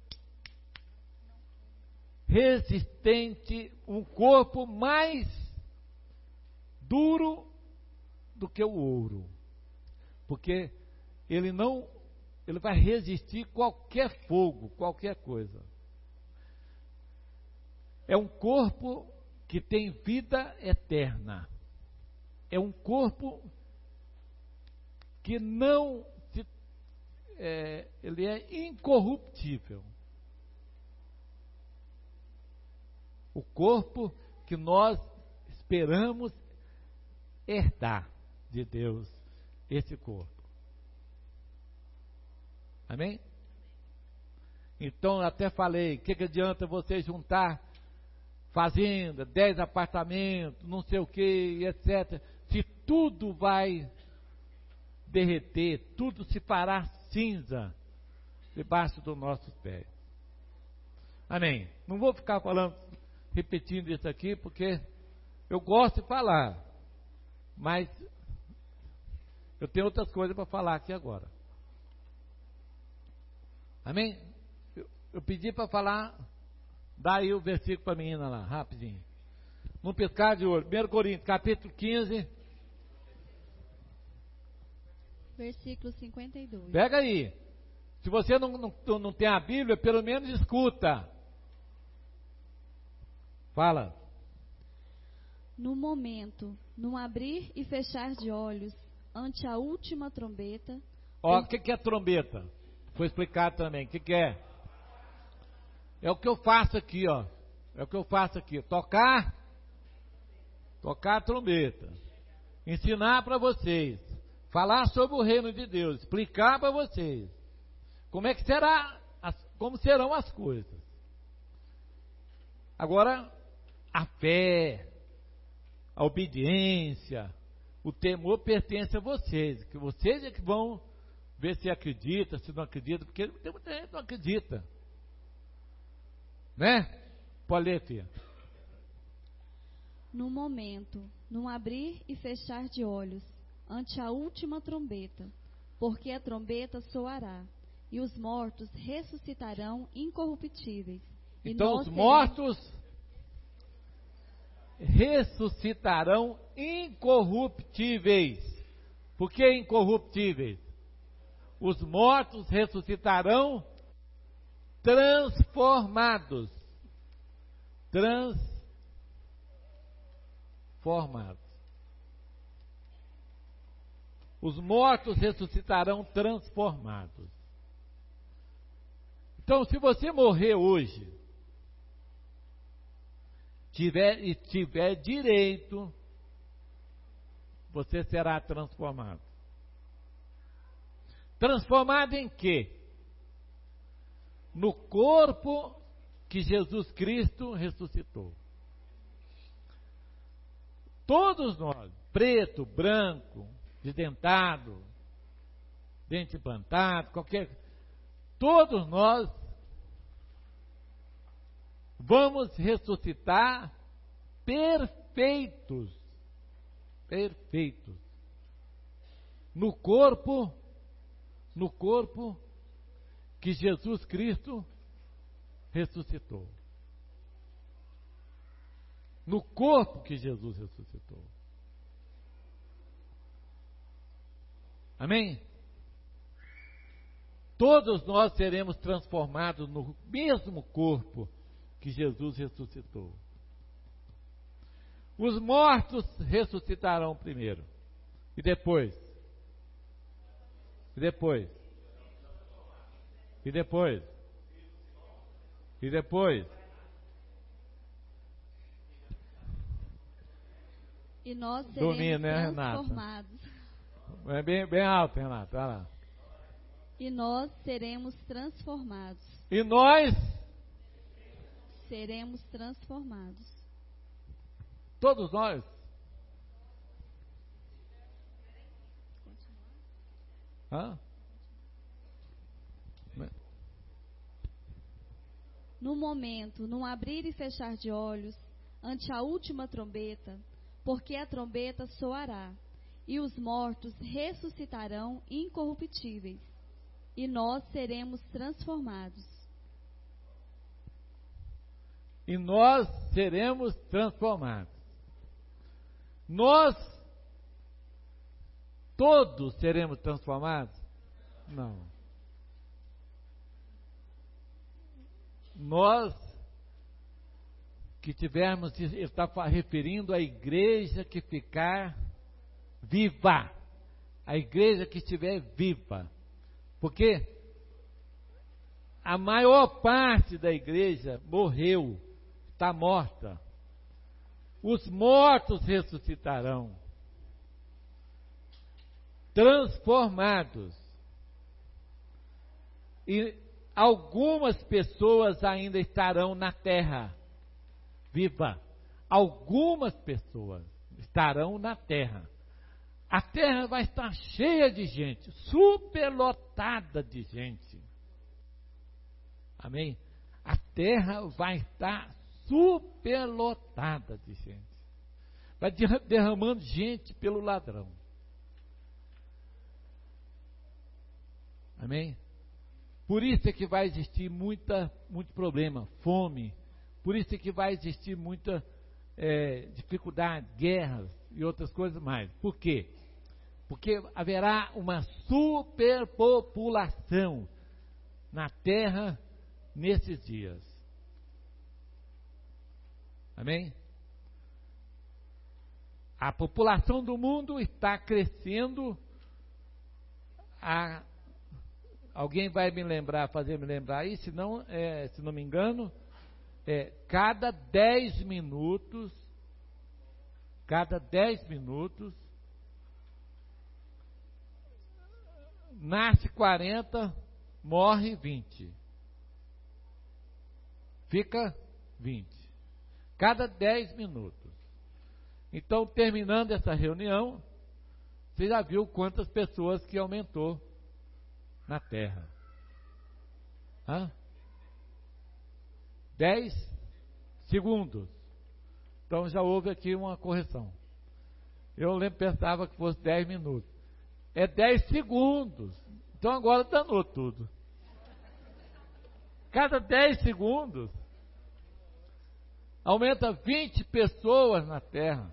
resistente, um corpo mais duro do que o ouro, porque ele não, ele vai resistir qualquer fogo, qualquer coisa. É um corpo que tem vida eterna. É um corpo que não se, é, ele é incorruptível. O corpo que nós esperamos herdar de Deus, esse corpo. Amém? Então, até falei, o que, que adianta você juntar fazenda, dez apartamentos, não sei o que, etcétera, se tudo vai derreter, tudo se fará cinza debaixo dos nossos pés. Amém? Não vou ficar falando, repetindo isso aqui, porque eu gosto de falar, mas eu tenho outras coisas para falar aqui agora. Amém? Eu, eu pedi para falar, dá aí o versículo para a menina lá, rapidinho. Num piscar de olho. primeiro Coríntios, capítulo quinze. Versículo cinquenta e dois. Pega aí. Se você não, não, não tem a Bíblia, pelo menos escuta. Fala. No momento, num abrir e fechar de olhos, ante a última trombeta. Ó, o que, que é trombeta? Foi explicado também. O que, que é? É o que eu faço aqui, ó. É o que eu faço aqui. Tocar, tocar a trombeta. Ensinar para vocês. Falar sobre o reino de Deus. Explicar para vocês. Como é que será, como serão as coisas. Agora, a fé, a obediência, o temor pertence a vocês. Que vocês é que vão ver se acredita, se não acredita. Porque tem muita gente que não acredita. Né? Pode ler, filha. No momento, num abrir e fechar de olhos, ante a última trombeta, porque a trombeta soará, e os mortos ressuscitarão incorruptíveis. E então os seremos... mortos ressuscitarão incorruptíveis. Por que incorruptíveis? Os mortos ressuscitarão transformados. Transformados. Os mortos ressuscitarão transformados. Então, se você morrer hoje, tiver e tiver direito, você será transformado. Transformado em quê? No corpo que Jesus Cristo ressuscitou. Todos nós, preto, branco, desdentado, dente plantado, qualquer, todos nós vamos ressuscitar perfeitos, perfeitos, no corpo, no corpo que Jesus Cristo ressuscitou. No corpo que Jesus ressuscitou. Amém? Todos nós seremos transformados no mesmo corpo que Jesus ressuscitou. Os mortos ressuscitarão primeiro. E depois? E depois? E depois? E depois? E nós seremos Dormindo, né, transformados. É bem, bem alto, Renato. Vai lá. E nós seremos transformados. E nós seremos transformados. todos nós. Hã? No momento, num abrir e fechar de olhos, ante a última trombeta, porque a trombeta soará, e os mortos ressuscitarão incorruptíveis, e nós seremos transformados. E nós seremos transformados. Nós todos seremos transformados? Não. Nós que tivermos, ele está referindo à igreja que ficar viva, a igreja que estiver viva, porque a maior parte da igreja morreu, está morta. Os mortos ressuscitarão, transformados, e algumas pessoas ainda estarão na terra viva. Algumas pessoas estarão na terra. A terra vai estar cheia de gente, superlotada de gente. Amém? A terra vai estar superlotada de gente. Vai derramando gente pelo ladrão. Amém? Por isso é que vai existir muita, muito problema, fome. Por isso é que vai existir muita é, dificuldade, guerras e outras coisas mais. Por quê? Porque haverá uma superpopulação na terra nesses dias. Amém? A população do mundo está crescendo. A, alguém vai me lembrar, fazer me lembrar aí, se não, é, se não me engano, é, cada dez minutos, cada dez minutos, nasce quarenta, morre vinte. Fica vinte. Cada dez minutos. Então, terminando essa reunião, você já viu quantas pessoas que aumentou na Terra? Hã? dez segundos. Então já houve aqui uma correção. Eu lembro, pensava que fosse dez minutos. É dez segundos. Então agora danou tudo. Cada dez segundos aumenta vinte pessoas na Terra.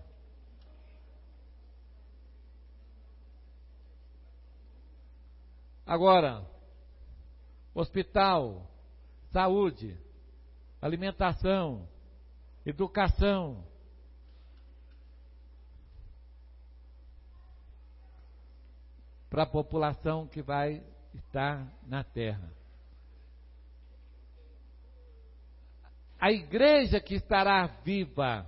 Agora, hospital, saúde, alimentação, educação. Para a população que vai estar na terra. A igreja que estará viva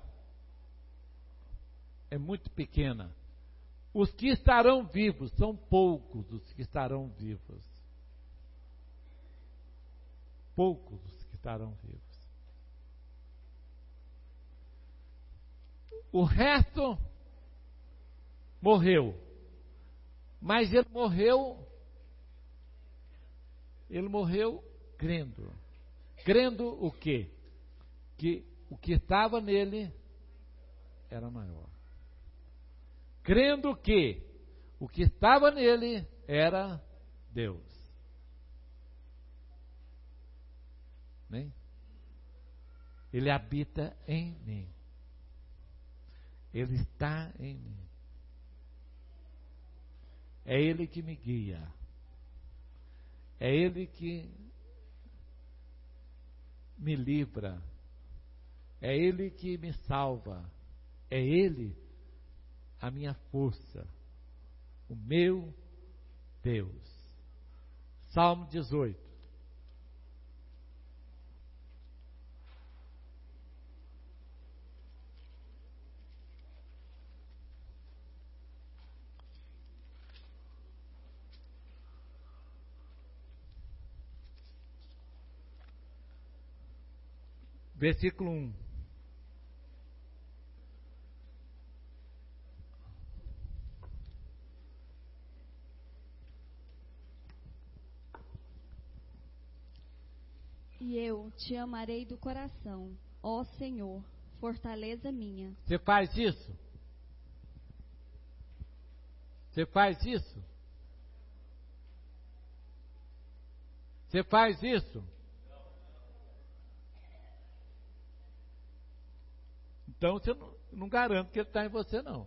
é muito pequena. Os que estarão vivos, são poucos os que estarão vivos. Poucos os que estarão vivos. O resto morreu. Mas ele morreu, ele morreu crendo. Crendo o quê? Que o que estava nele era maior. Crendo que o que estava nele era Deus. Né? Ele habita em mim. Ele está em mim. É Ele que me guia. É Ele que me livra. É Ele que me salva. É Ele a minha força. O meu Deus. Salmo dezoito. Versículo um. E eu te amarei do coração, ó Senhor, fortaleza minha. Você faz isso? Você faz isso? Você faz isso? Então você não, não garanto que ele está em você, não.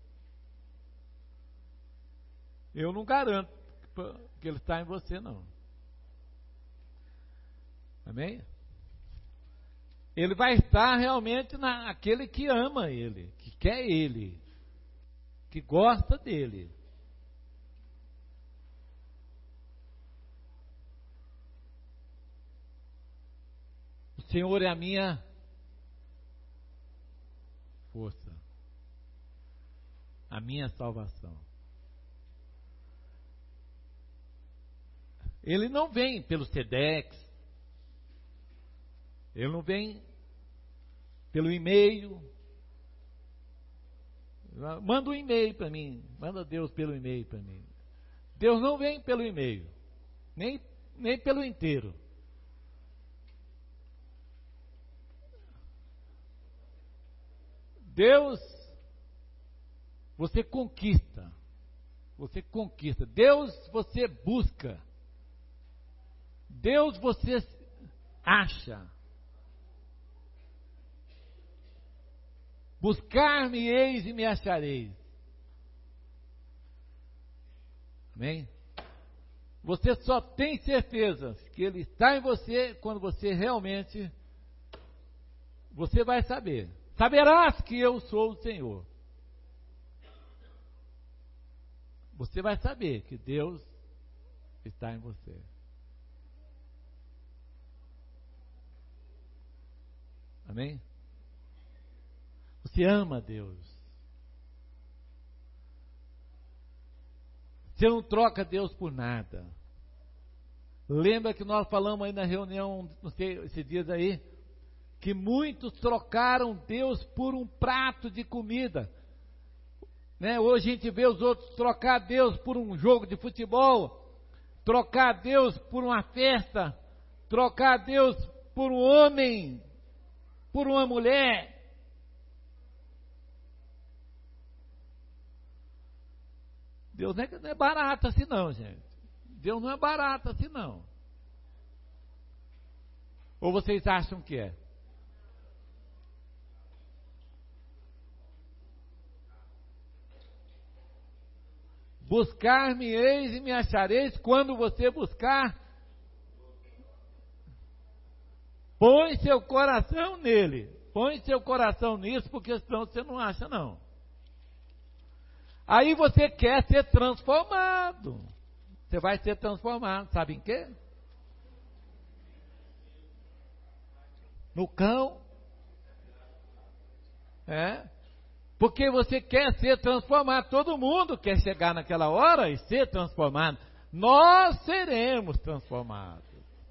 Eu não garanto que ele está em você, não. Amém? Ele vai estar realmente naquele que ama ele, que quer ele, que gosta dele. O Senhor é a minha força, a minha salvação. Ele não vem pelo SEDEX, ele não vem pelo e-mail. Manda um e-mail para mim, manda Deus pelo e-mail para mim. Deus não vem pelo e-mail, nem, nem pelo inteiro. Deus, você conquista, você conquista. Deus, você busca. Deus, você acha. Buscar-me-eis e me achareis. Amém? Você só tem certeza que Ele está em você quando você realmente, você vai saber. Saberás que eu sou o Senhor. Você vai saber que Deus está em você. Amém? Você ama Deus. Você não troca Deus por nada. Lembra que nós falamos aí na reunião, não sei, esses dias aí, que muitos trocaram Deus por um prato de comida. Né? Hoje a gente vê os outros trocar Deus por um jogo de futebol, trocar Deus por uma festa, trocar Deus por um homem, por uma mulher. Deus não é, não é barato assim não, gente. Deus não é barato assim não. Ou vocês acham que é? Buscar-me-eis e me achareis quando você buscar. Põe seu coração nele. Põe seu coração nisso, porque senão você não acha não. Aí você quer ser transformado. Você vai ser transformado. Sabe em quê? No cão. É. Porque você quer ser transformado. Todo mundo quer chegar naquela hora e ser transformado. Nós seremos transformados.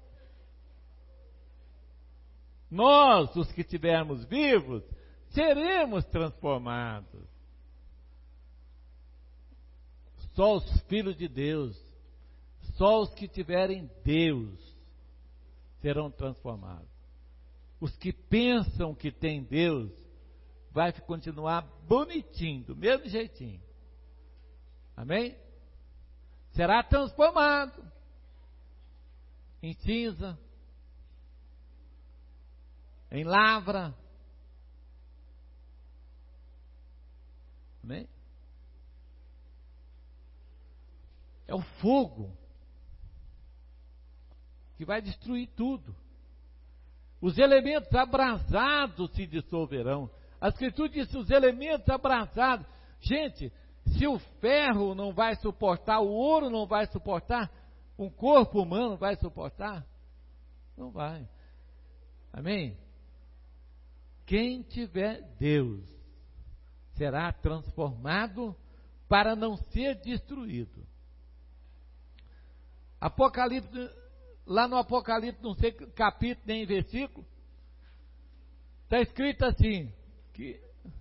Nós, os que estivermos vivos, seremos transformados. Só os filhos de Deus, só os que tiverem Deus, serão transformados. Os que pensam que tem Deus, vai continuar bonitinho, do mesmo jeitinho. Amém? Será transformado em cinza, em lavra. Amém? É o fogo que vai destruir tudo. Os elementos abrasados se dissolverão. A Escritura diz: os elementos abrasados. Gente, se o ferro não vai suportar, o ouro não vai suportar, um corpo humano vai suportar? Não vai. Amém? Quem tiver Deus será transformado para não ser destruído. Apocalipse, lá no Apocalipse, não sei capítulo nem versículo, está escrito assim, que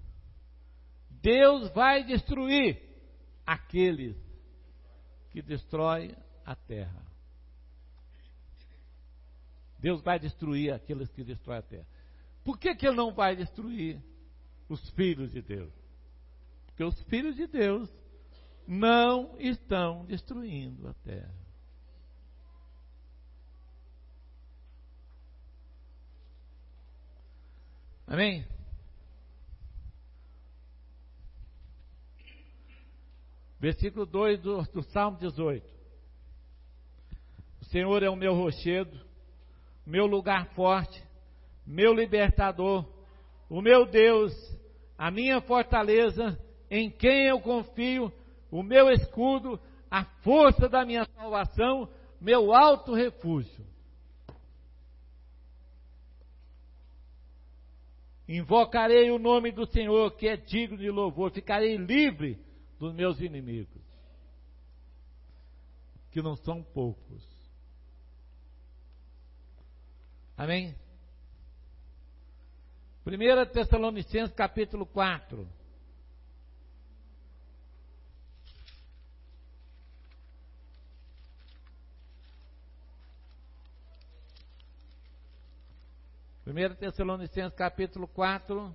Deus vai destruir aqueles que destroem a terra. Deus vai destruir aqueles que destroem a terra. Por que que Ele não vai destruir os filhos de Deus? Porque os filhos de Deus não estão destruindo a terra. Amém? Versículo dois do, do Salmo dezoito. O Senhor é o meu rochedo, meu lugar forte, meu libertador, o meu Deus, a minha fortaleza, em quem eu confio, o meu escudo, a força da minha salvação, meu alto refúgio. Invocarei o nome do Senhor, que é digno de louvor, ficarei livre dos meus inimigos, que não são poucos. Amém? primeira Tessalonicenses capítulo quatro. primeira Tessalonicenses capítulo quatro.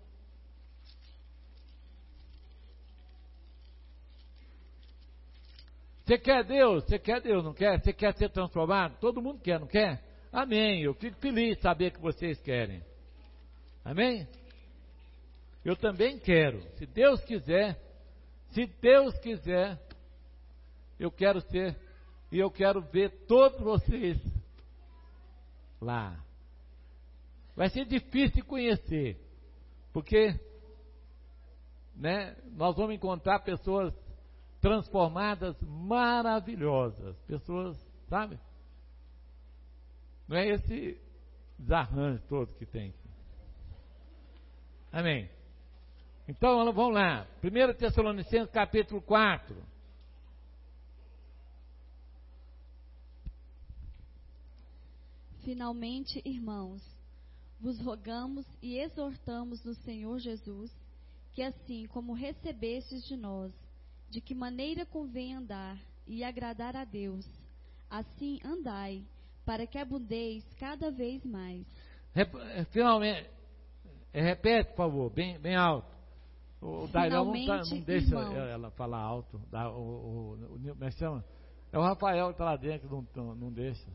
Você quer Deus? Você quer Deus, não quer? Você quer ser transformado? Todo mundo quer, não quer? Amém. Eu fico feliz de saber que vocês querem. Amém? Eu também quero. Se Deus quiser, se Deus quiser, eu quero ser, e eu quero ver todos vocês lá. Vai ser difícil de conhecer, porque, né, nós vamos encontrar pessoas transformadas maravilhosas, pessoas, sabe? Não é esse desarranjo todo que tem. Amém. Então vamos lá, primeira Tessalonicenses capítulo quatro. Finalmente, irmãos, vos rogamos e exortamos no Senhor Jesus, que assim como recebestes de nós, de que maneira convém andar e agradar a Deus, assim andai, para que abundeis cada vez mais. Rep, finalmente, repete, por favor, bem, bem alto. O Dairão não, tá, não deixa irmãos, ela falar alto. Da, o, o, o, como é que chama? É o Rafael que está lá dentro, não, não, não deixa.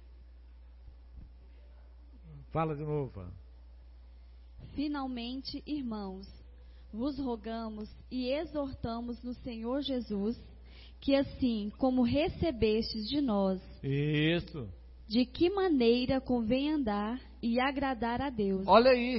Fala de novo. Fala. Finalmente, irmãos, vos rogamos e exortamos no Senhor Jesus, que assim como recebestes de nós, isso, de que maneira convém andar e agradar a Deus. Olha aí,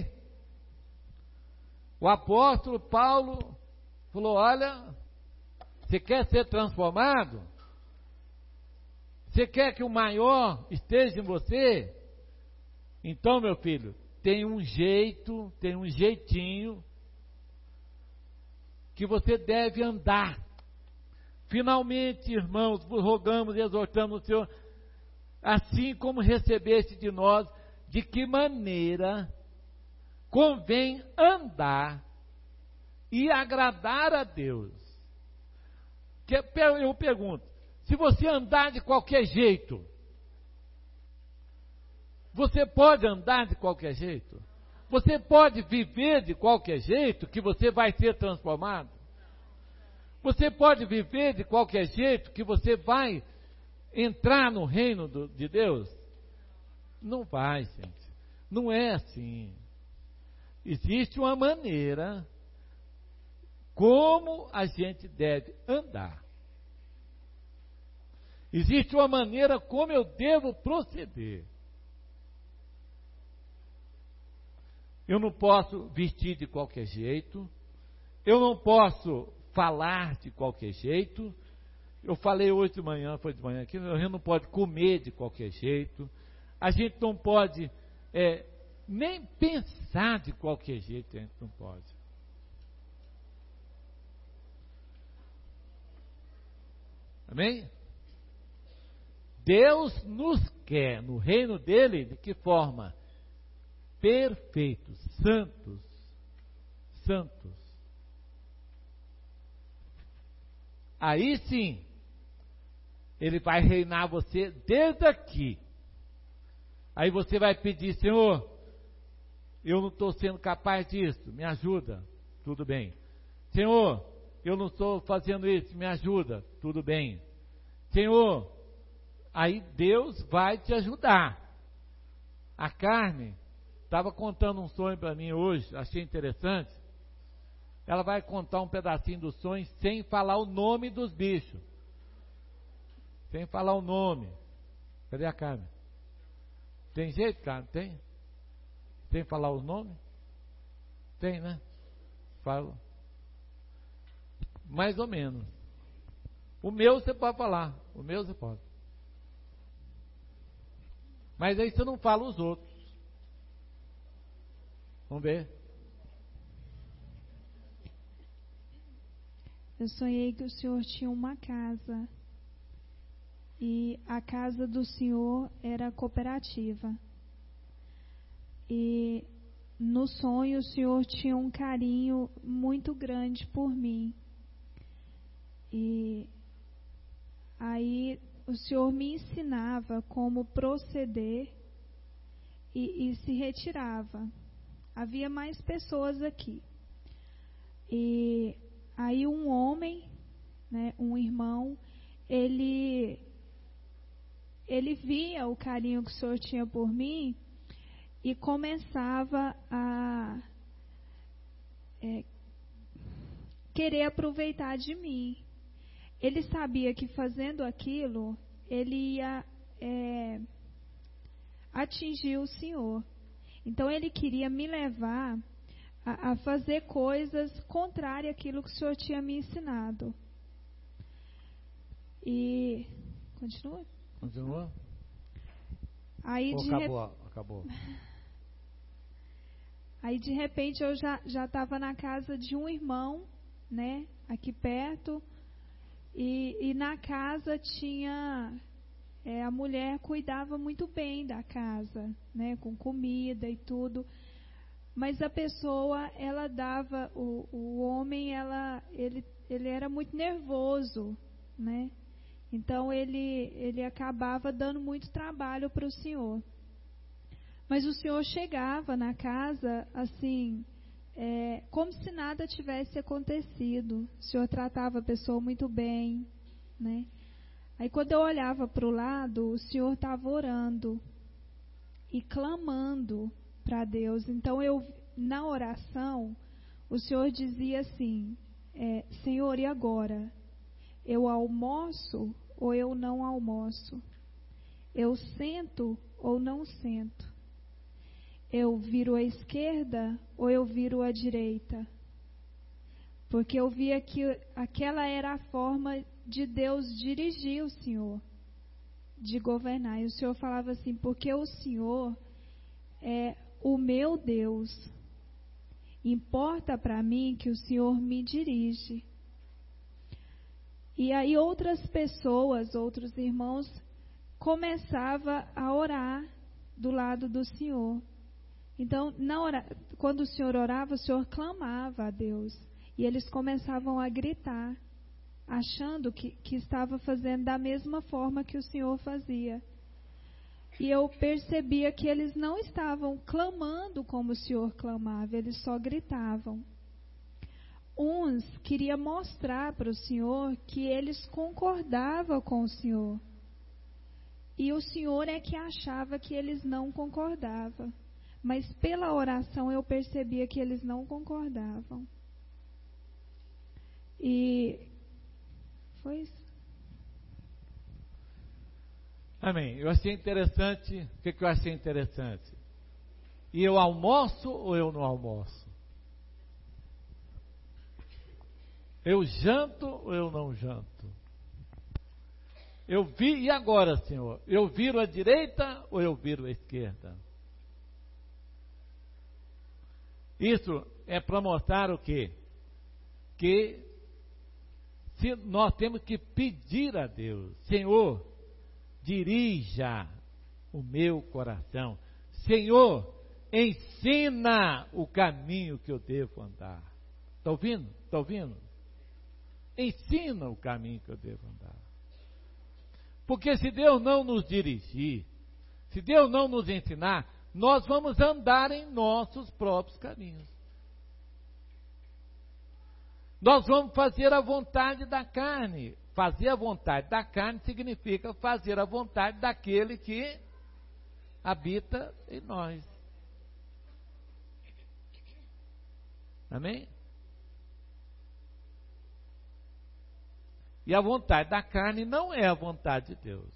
o apóstolo Paulo falou, olha, você quer ser transformado? Você quer que o maior esteja em você? Então, meu filho, tem um jeito, tem um jeitinho que você deve andar. Finalmente, irmãos, vos rogamos e exortamos o Senhor, assim como recebeste de nós, de que maneira convém andar e agradar a Deus. Eu pergunto, se você andar de qualquer jeito, você pode andar de qualquer jeito? Você pode viver de qualquer jeito que você vai ser transformado? Você pode viver de qualquer jeito que você vai entrar no reino do, de Deus? Não vai, gente. Não é assim. Existe uma maneira como a gente deve andar. Existe uma maneira como eu devo proceder. Eu não posso vestir de qualquer jeito. Eu não posso falar de qualquer jeito. Eu falei hoje de manhã, foi de manhã aqui, a gente não pode comer de qualquer jeito. A gente não pode é, nem pensar de qualquer jeito, a gente não pode. Amém? Deus nos quer no reino dele de que forma? Perfeitos, santos, santos. Aí sim, ele vai reinar você desde aqui. Aí você vai pedir, Senhor, eu não estou sendo capaz disso, me ajuda, tudo bem. Senhor, eu não estou fazendo isso, me ajuda, tudo bem. Senhor, aí Deus vai te ajudar. A Carmen estava contando um sonho para mim hoje, achei interessante. Ela vai contar um pedacinho do sonho sem falar o nome dos bichos. Sem falar o nome. Cadê a Carmen? Tem jeito, Carmen? Tem? Sem falar o nome? Tem, né? Fala. Mais ou menos. O meu você pode falar. O meu você pode. Mas aí você não fala os outros. Vamos ver. Eu sonhei que o Senhor tinha uma casa. E a casa do Senhor era cooperativa. E no sonho o Senhor tinha um carinho muito grande por mim. E aí o Senhor me ensinava como proceder e, e se retirava. Havia mais pessoas aqui. E aí um homem, né, um irmão, ele, ele via o carinho que o Senhor tinha por mim e começava a é, querer aproveitar de mim. Ele sabia que fazendo aquilo, ele ia é, atingir o Senhor. Então ele queria me levar a, a fazer coisas contrárias àquilo que o Senhor tinha me ensinado. E continua? Continua? Aí Pô, de acabou, rep... acabou. Aí de repente eu já já estava na casa de um irmão, né, aqui perto, e, e na casa tinha é, a mulher cuidava muito bem da casa, né, com comida e tudo. Mas a pessoa, ela dava o, o homem, ela ele ele era muito nervoso, né? Então ele ele acabava dando muito trabalho para o Senhor. Mas o Senhor chegava na casa assim, é, como se nada tivesse acontecido. O Senhor tratava a pessoa muito bem, né? Aí quando eu olhava para o lado, o Senhor estava orando e clamando para Deus. Então eu, na oração, o Senhor dizia assim, é, Senhor, e agora? Eu almoço ou eu não almoço? Eu sento ou não sento? Eu viro à esquerda ou eu viro à direita? Porque eu via que aquela era a forma de Deus dirigir o Senhor, de governar. E o Senhor falava assim, porque o Senhor é o meu Deus. Importa para mim que o Senhor me dirige. E aí outras pessoas, outros irmãos, começavam a orar do lado do Senhor. Então, na hora, quando o Senhor orava, o Senhor clamava a Deus. E eles começavam a gritar, achando que, que estava fazendo da mesma forma que o Senhor fazia. E eu percebia que eles não estavam clamando como o Senhor clamava, eles só gritavam. Uns queriam mostrar para o Senhor que eles concordavam com o Senhor. E o Senhor é que achava que eles não concordavam. Mas pela oração eu percebia que eles não concordavam. E foi isso. Amém. Eu achei interessante. O que, que eu achei interessante? E eu almoço ou eu não almoço? Eu janto ou eu não janto? Eu vi, e agora, Senhor? Eu viro à direita ou eu viro à esquerda? Isso é para mostrar o quê? Que se nós temos que pedir a Deus, Senhor, dirija o meu coração. Senhor, ensina o caminho que eu devo andar. Está ouvindo? Está ouvindo? Ensina o caminho que eu devo andar. Porque se Deus não nos dirigir, Se Deus não nos ensinar, nós vamos andar em nossos próprios caminhos. Nós vamos fazer a vontade da carne. Fazer a vontade da carne significa fazer a vontade daquele que habita em nós. Amém? E a vontade da carne não é a vontade de Deus.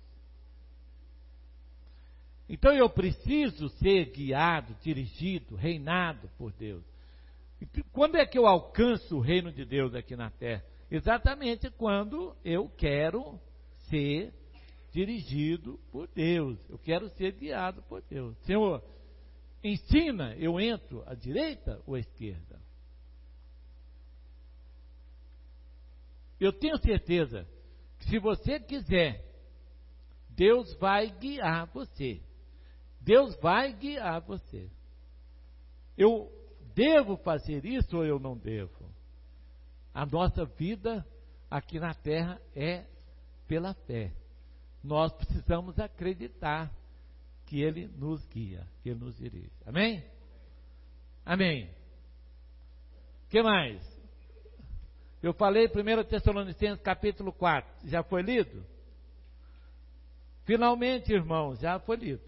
Então eu preciso ser guiado, dirigido, reinado por Deus. E quando é que eu alcanço o reino de Deus aqui na terra? Exatamente quando eu quero ser dirigido por Deus. Eu quero ser guiado por Deus. Senhor, ensina, eu entro à direita ou à esquerda? Eu tenho certeza que se você quiser, Deus vai guiar você. Deus vai guiar você. Eu devo fazer isso ou eu não devo? A nossa vida aqui na terra é pela fé. Nós precisamos acreditar que Ele nos guia, que Ele nos dirige. Amém? Amém. O que mais? Eu falei primeiro Tessalonicenses capítulo quatro. Já foi lido? Finalmente, irmãos, já foi lido.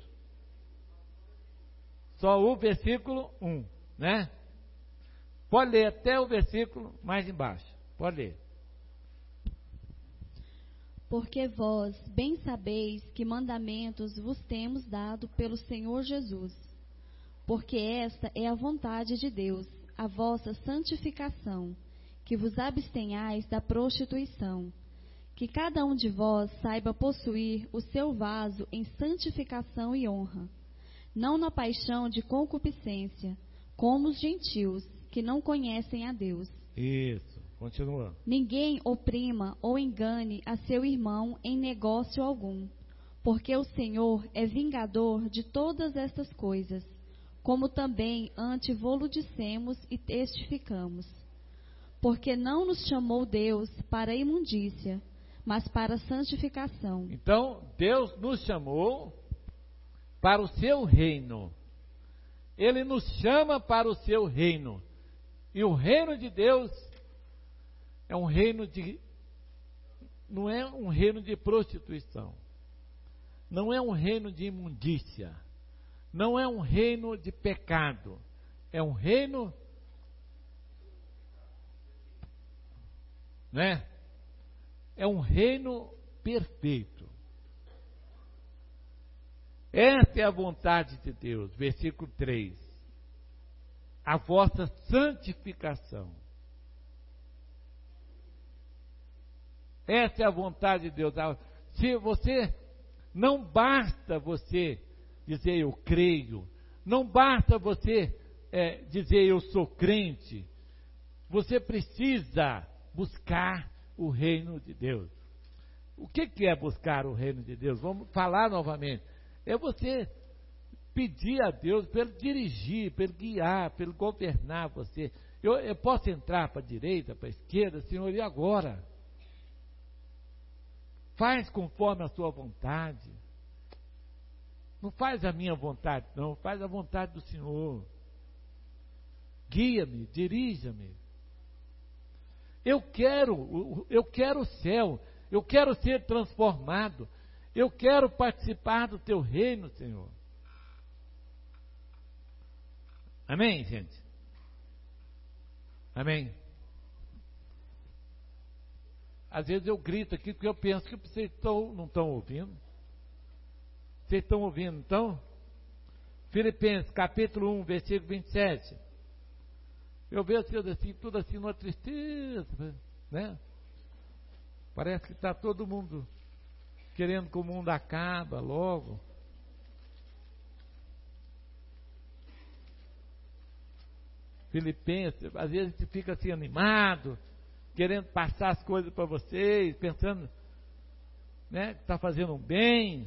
Só o versículo um, né? Pode ler até o versículo mais embaixo. Pode ler. Porque vós bem sabeis que mandamentos vos temos dado pelo Senhor Jesus. Porque esta é a vontade de Deus, a vossa santificação, que vos abstenhais da prostituição, que cada um de vós saiba possuir o seu vaso em santificação e honra, não na paixão de concupiscência, como os gentios, que não conhecem a Deus. Isso, continua. Ninguém oprima ou engane a seu irmão em negócio algum, porque o Senhor é vingador de todas estas coisas, como também ante vô-lo dissemos e testificamos. Porque não nos chamou Deus para a imundícia, mas para a santificação. Então, Deus nos chamou para o seu reino. Ele nos chama para o seu reino. E o reino de Deus é um reino de... não é um reino de prostituição. Não é um reino de imundícia. Não é um reino de pecado. É um reino... né? É um reino perfeito. Esta é a vontade de Deus, versículo três. A vossa santificação. Esta é a vontade de Deus. Se você, não basta você dizer eu creio, não basta você é, dizer eu sou crente, você precisa buscar o reino de Deus. O que, que é buscar o reino de Deus? Vamos falar novamente. É você pedir a Deus para Ele dirigir, para Ele guiar, para Ele governar você. Eu, eu posso entrar para a direita, para a esquerda, Senhor, e agora? Faz conforme a sua vontade. Não faz a minha vontade, não. Faz a vontade do Senhor. Guia-me, dirija-me. Eu quero, eu quero o céu, eu quero ser transformado, eu quero participar do teu reino, Senhor. Amém, gente? Amém? Às vezes eu grito aqui porque eu penso que vocês estão, não estão ouvindo. Vocês estão ouvindo, então? Filipenses, capítulo um, versículo vinte e sete. Eu vejo assim, tudo assim, numa tristeza, né? Parece que está todo mundo querendo que o mundo acabe logo. Filipenses, às vezes a gente fica assim animado, querendo passar as coisas para vocês, pensando, né, que está fazendo um bem.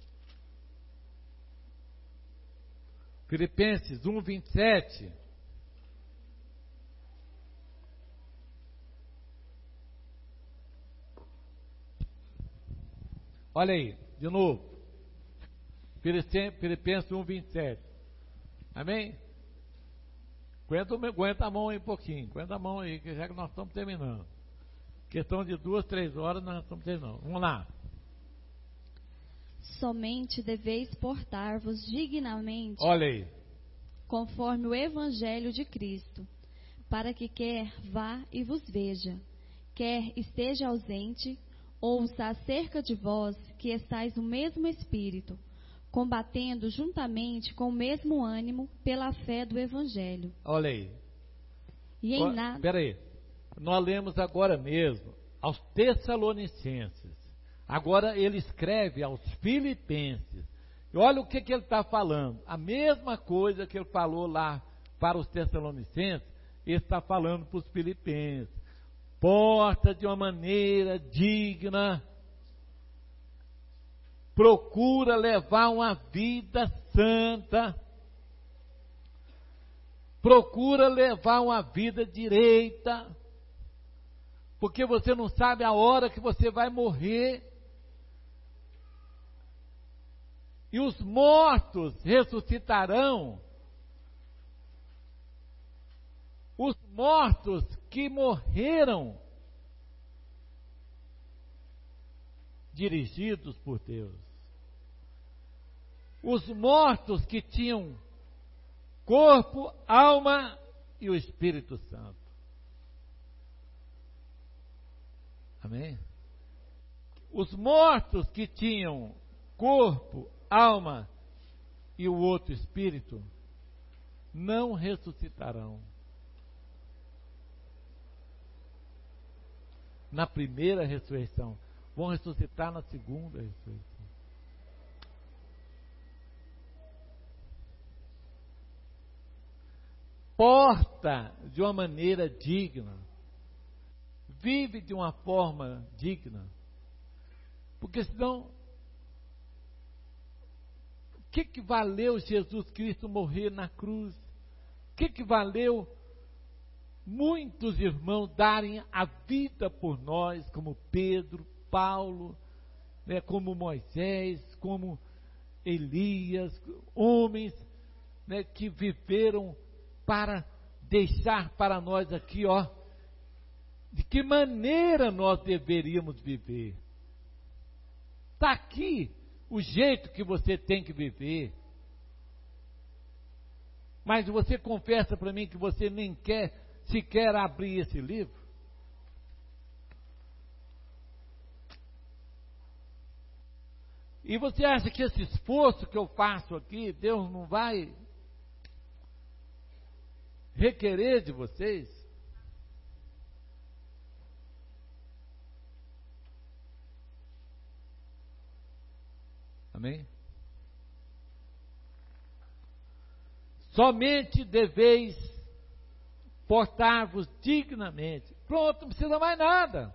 Filipenses um, vinte e sete. Olha aí, de novo. Filipenses um, vinte e sete. Amém? Aguenta, aguenta a mão aí um pouquinho. Aguenta a mão aí, que já que nós estamos terminando. Questão de duas, três horas, nós estamos terminando. Vamos lá. Somente deveis portar-vos dignamente. Olha aí. Conforme o Evangelho de Cristo, para que quer vá e vos veja, quer esteja ausente, ouça acerca de vós que estáis no mesmo Espírito, combatendo juntamente com o mesmo ânimo pela fé do Evangelho. Olha aí. E em nada... Espera aí. Nós lemos agora mesmo aos Tessalonicenses. Agora ele escreve aos Filipenses. E olha o que, que ele está falando. A mesma coisa que ele falou lá para os Tessalonicenses, ele está falando para os Filipenses. Porta de uma maneira digna. Procura levar uma vida santa. Procura levar uma vida direita. Porque você não sabe a hora que você vai morrer. E os mortos ressuscitarão. Os mortos que morreram, dirigidos por Deus. Os mortos que tinham corpo, alma e o Espírito Santo. Amém? Os mortos que tinham corpo, alma e o outro espírito não ressuscitarão na primeira ressurreição, vão ressuscitar na segunda ressurreição. Porta de uma maneira digna, vive de uma forma digna, porque senão o que, que valeu Jesus Cristo morrer na cruz? O que, que valeu muitos irmãos darem a vida por nós, como Pedro, Paulo, né, como Moisés, como Elias, homens, né, que viveram para deixar para nós aqui, ó, de que maneira nós deveríamos viver. Está aqui o jeito que você tem que viver. Mas você confessa para mim que você nem quer sequer abrir esse livro? E você acha que esse esforço que eu faço aqui, Deus não vai requerer de vocês? Amém? Somente deveis portar-vos dignamente. Pronto, não precisa mais nada.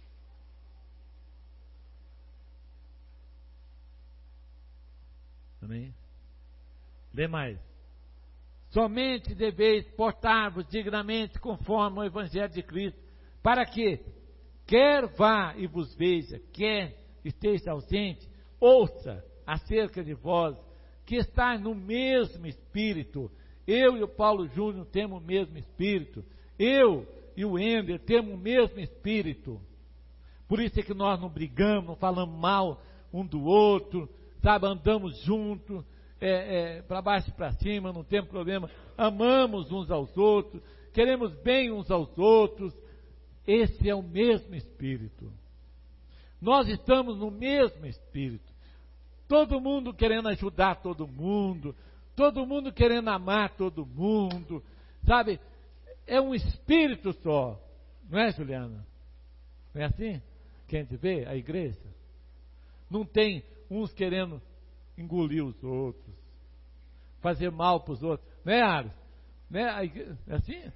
Amém? Lê mais. Somente deveis portar-vos dignamente conforme o Evangelho de Cristo, para que, quer vá e vos veja, quer esteja ausente, ouça acerca de vós, que está no mesmo Espírito. Eu e o Paulo Júnior temos o mesmo Espírito. Eu e o Ender temos o mesmo Espírito. Por isso é que nós não brigamos, não falamos mal um do outro, sabe, andamos juntos, é, é, para baixo e para cima, não tem problema, amamos uns aos outros, queremos bem uns aos outros. Esse é o mesmo Espírito. Nós estamos no mesmo Espírito. Todo mundo querendo ajudar todo mundo, todo mundo querendo amar todo mundo, sabe? É um Espírito só, não é, Juliana? Não é assim que a gente vê a igreja? Não tem uns querendo engolir os outros, fazer mal para os outros, não é, Ares? Não é, igreja, é assim?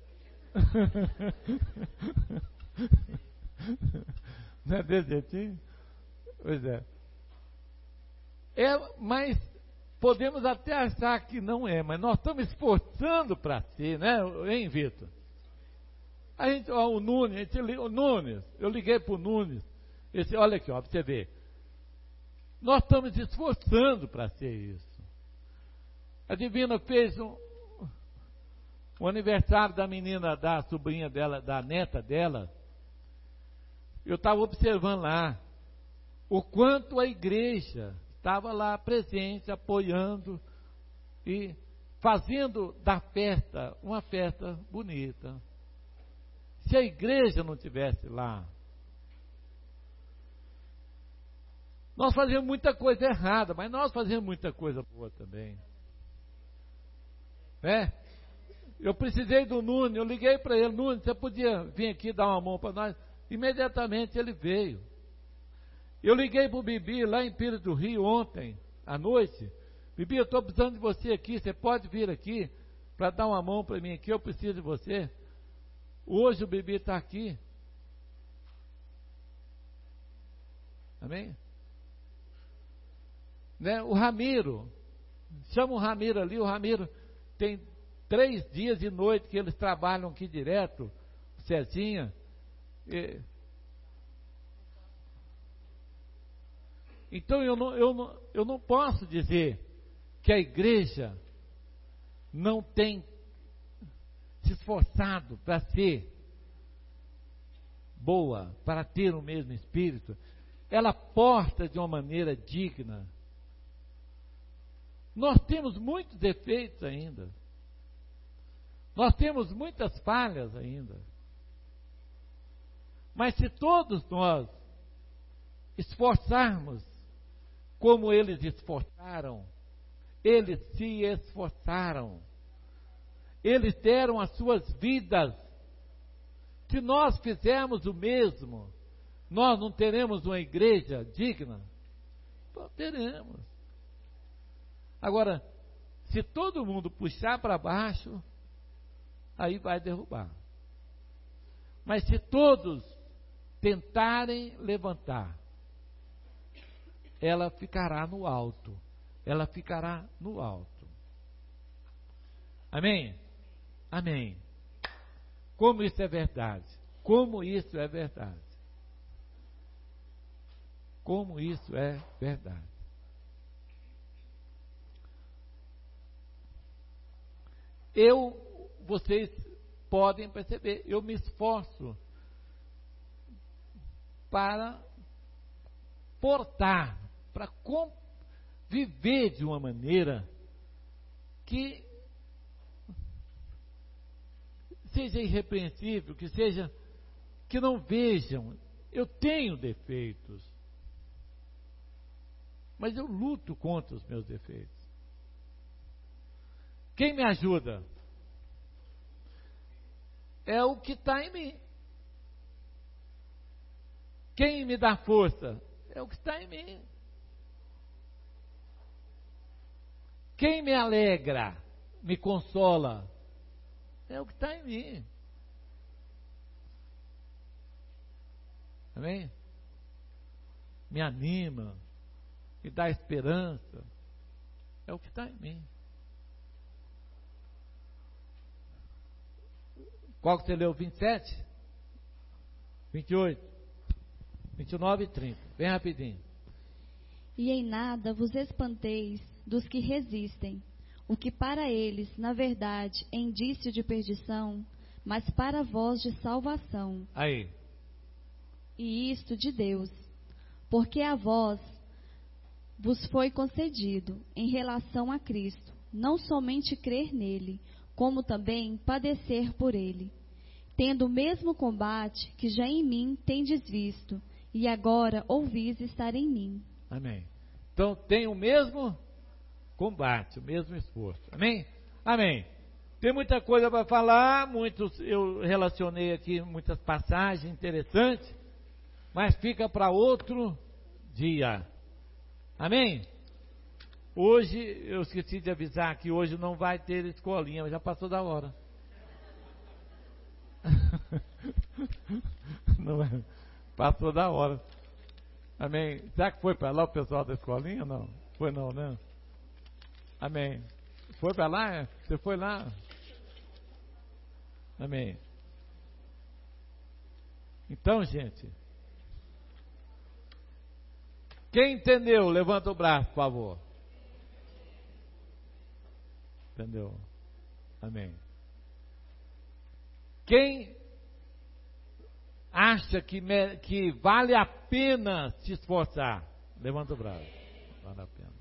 Não é desse jeitinho? Pois é. É, mas podemos até achar que não é, mas nós estamos esforçando para ser, né, hein, Vitor? A gente, ó, o Nunes, a gente, o Nunes, eu liguei para o Nunes, esse, olha aqui, ó, para você ver. Nós estamos esforçando para ser isso. A Divina fez um, o aniversário da menina, da sobrinha dela, da neta dela. Eu estava observando lá o quanto a igreja estava lá presente, apoiando e fazendo da festa uma festa bonita. Se a igreja não estivesse lá, nós fazíamos muita coisa errada, mas nós fazíamos muita coisa boa também. Né? Eu precisei do Nuno, eu liguei para ele, Nuno, você podia vir aqui dar uma mão para nós? Imediatamente ele veio. Eu liguei para o Bibi lá em Pires do Rio ontem, à noite. Bibi, eu estou precisando de você aqui, você pode vir aqui para dar uma mão para mim aqui, eu preciso de você. Hoje o Bibi está aqui. Amém? Né? O Ramiro, chama o Ramiro ali, o Ramiro tem três dias e noite que eles trabalham aqui direto, o Cezinha. E... Então eu não, eu, não, eu não posso dizer que a igreja não tem se esforçado para ser boa, para ter o mesmo espírito. Ela porta de uma maneira digna. Nós temos muitos defeitos ainda. Nós temos muitas falhas ainda. Mas se todos nós esforçarmos como eles esforçaram, eles se esforçaram, eles deram as suas vidas. Se nós fizermos o mesmo, nós não teremos uma igreja digna? Não teremos. Agora, se todo mundo puxar para baixo, aí vai derrubar. Mas se todos tentarem levantar, ela ficará no alto. Ela ficará no alto. Amém? Amém. Como isso é verdade? Como isso é verdade? Como isso é verdade? Eu, vocês podem perceber, eu me esforço para portar, para viver de uma maneira que seja irrepreensível, que seja, que não vejam, eu tenho defeitos, mas eu luto contra os meus defeitos. Quem me ajuda? É o que está em mim. Quem me dá força? É o que está em mim. Quem me alegra, me consola? É o que está em mim. Amém? Me anima, me dá esperança. É o que está em mim. Qual que você leu? vinte e sete? vinte e oito? vinte e nove e trinta. Bem rapidinho. E em nada vos espanteis dos que resistem, o que para eles, na verdade, é indício de perdição, mas para vós de salvação. Aí. E isto de Deus, porque a vós vos foi concedido, em relação a Cristo, não somente crer nele, como também padecer por ele, tendo o mesmo combate que já em mim tendes visto, e agora ouvis estar em mim. Amém. Então tem o mesmo combate, o mesmo esforço. Amém? Amém. Tem muita coisa para falar, muitos, eu relacionei aqui muitas passagens interessantes, mas fica para outro dia. Amém? Hoje, eu esqueci de avisar que hoje não vai ter escolinha, mas já passou da hora. Não é? Passou da hora. Amém? Será que foi para lá o pessoal da escolinha? Não. Foi não, né? Amém. Foi para lá? Você foi lá? Amém. Então, gente, Quem entendeu? Levanta o braço, por favor. Entendeu? Amém. Quem acha que, me, que vale a pena se esforçar? Levanta o braço. Vale a pena.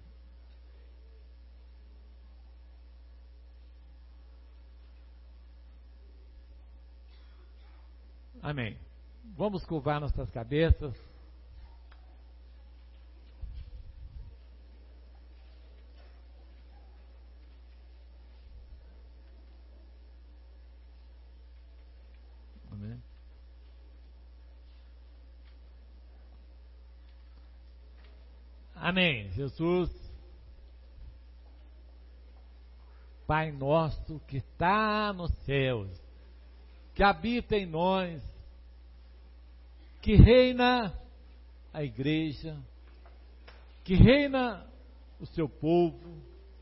Amém. Vamos curvar nossas cabeças. Amém. Amém. Jesus, Pai nosso que está nos céus, que habita em nós, que reina a igreja, que reina o seu povo,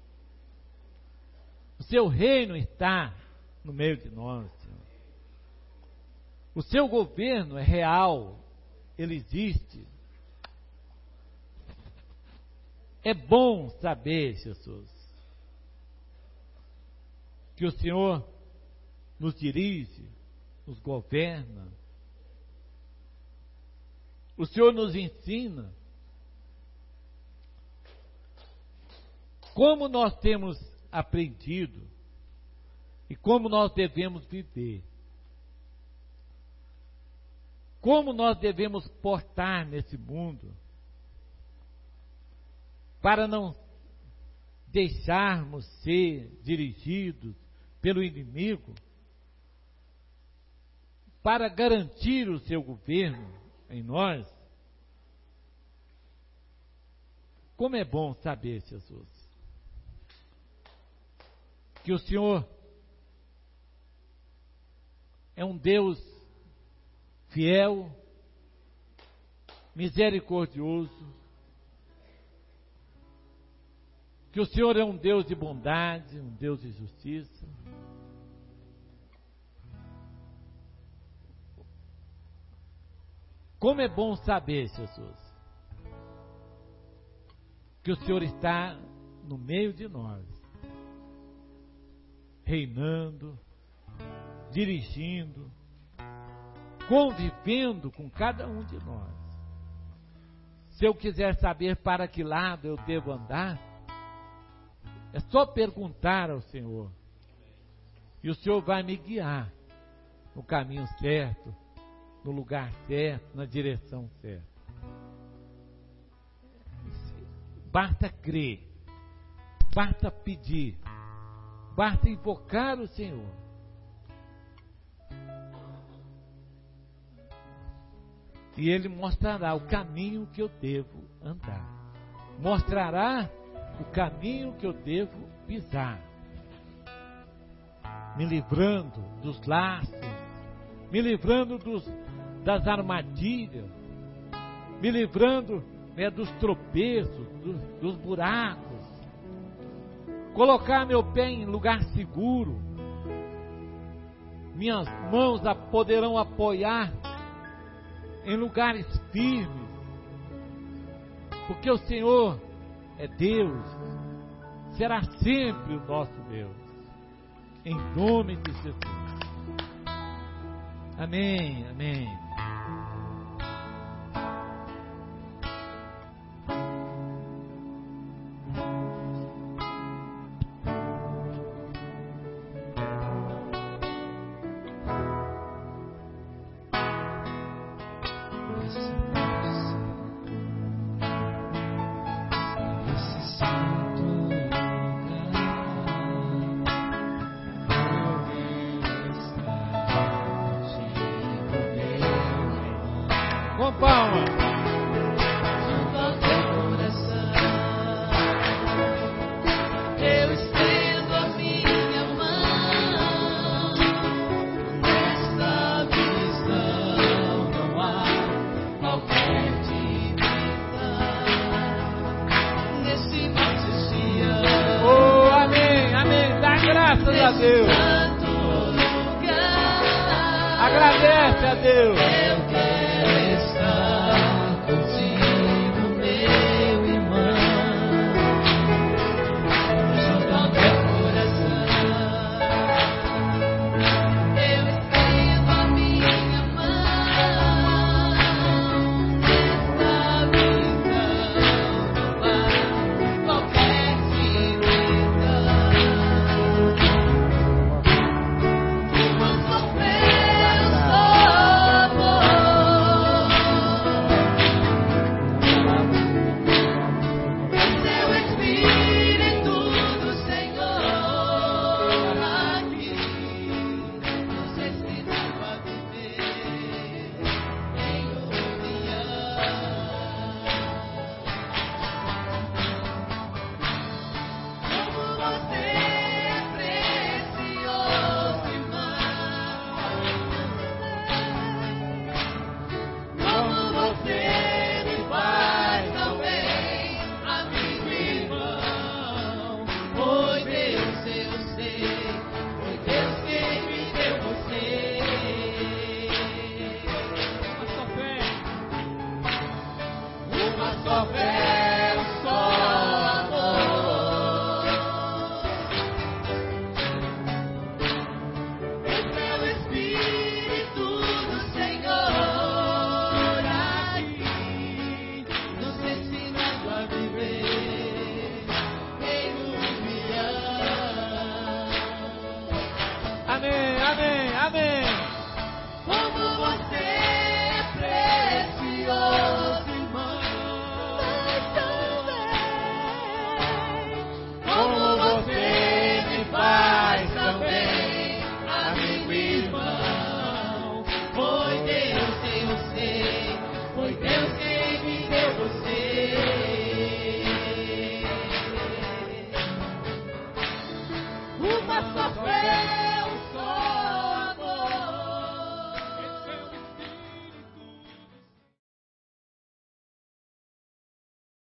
o seu reino está no meio de nós, Senhor. O seu governo é real, ele existe. É bom saber, Jesus, que o Senhor nos dirige, nos governa. O Senhor nos ensina como nós temos aprendido e como nós devemos viver. Como nós devemos portar nesse mundo para não deixarmos ser dirigidos pelo inimigo, para garantir o seu governo em nós. Como é bom saber, Jesus, que o Senhor é um Deus fiel, misericordioso, que o Senhor é um Deus de bondade, um Deus de justiça. Como é bom saber, Jesus, que o Senhor está no meio de nós, reinando, dirigindo, convivendo com cada um de nós. Se eu quiser saber para que lado eu devo andar, é só perguntar ao Senhor. E o Senhor vai me guiar no caminho certo, no lugar certo, na direção certa. Basta crer, basta pedir, basta invocar o Senhor. E Ele mostrará o caminho que eu devo andar. Mostrará o caminho que eu devo pisar. Me livrando dos laços, me livrando dos, das armadilhas, me livrando, né, dos tropeços, dos, dos buracos. Colocar meu pé em lugar seguro. Minhas mãos poderão apoiar em lugares firmes, porque o Senhor é Deus, será sempre o nosso Deus, em nome de Jesus. Amém, amém. Com palma. Junto ao teu coração, eu estendo a minha mão. Nesta visão não há qualquer divisão. Nesse monte Sião, Oh, amém, amém. Dá graças a Deus. santo lugar, Agradece a Deus. eu quero estar contigo mesmo. uma só fé.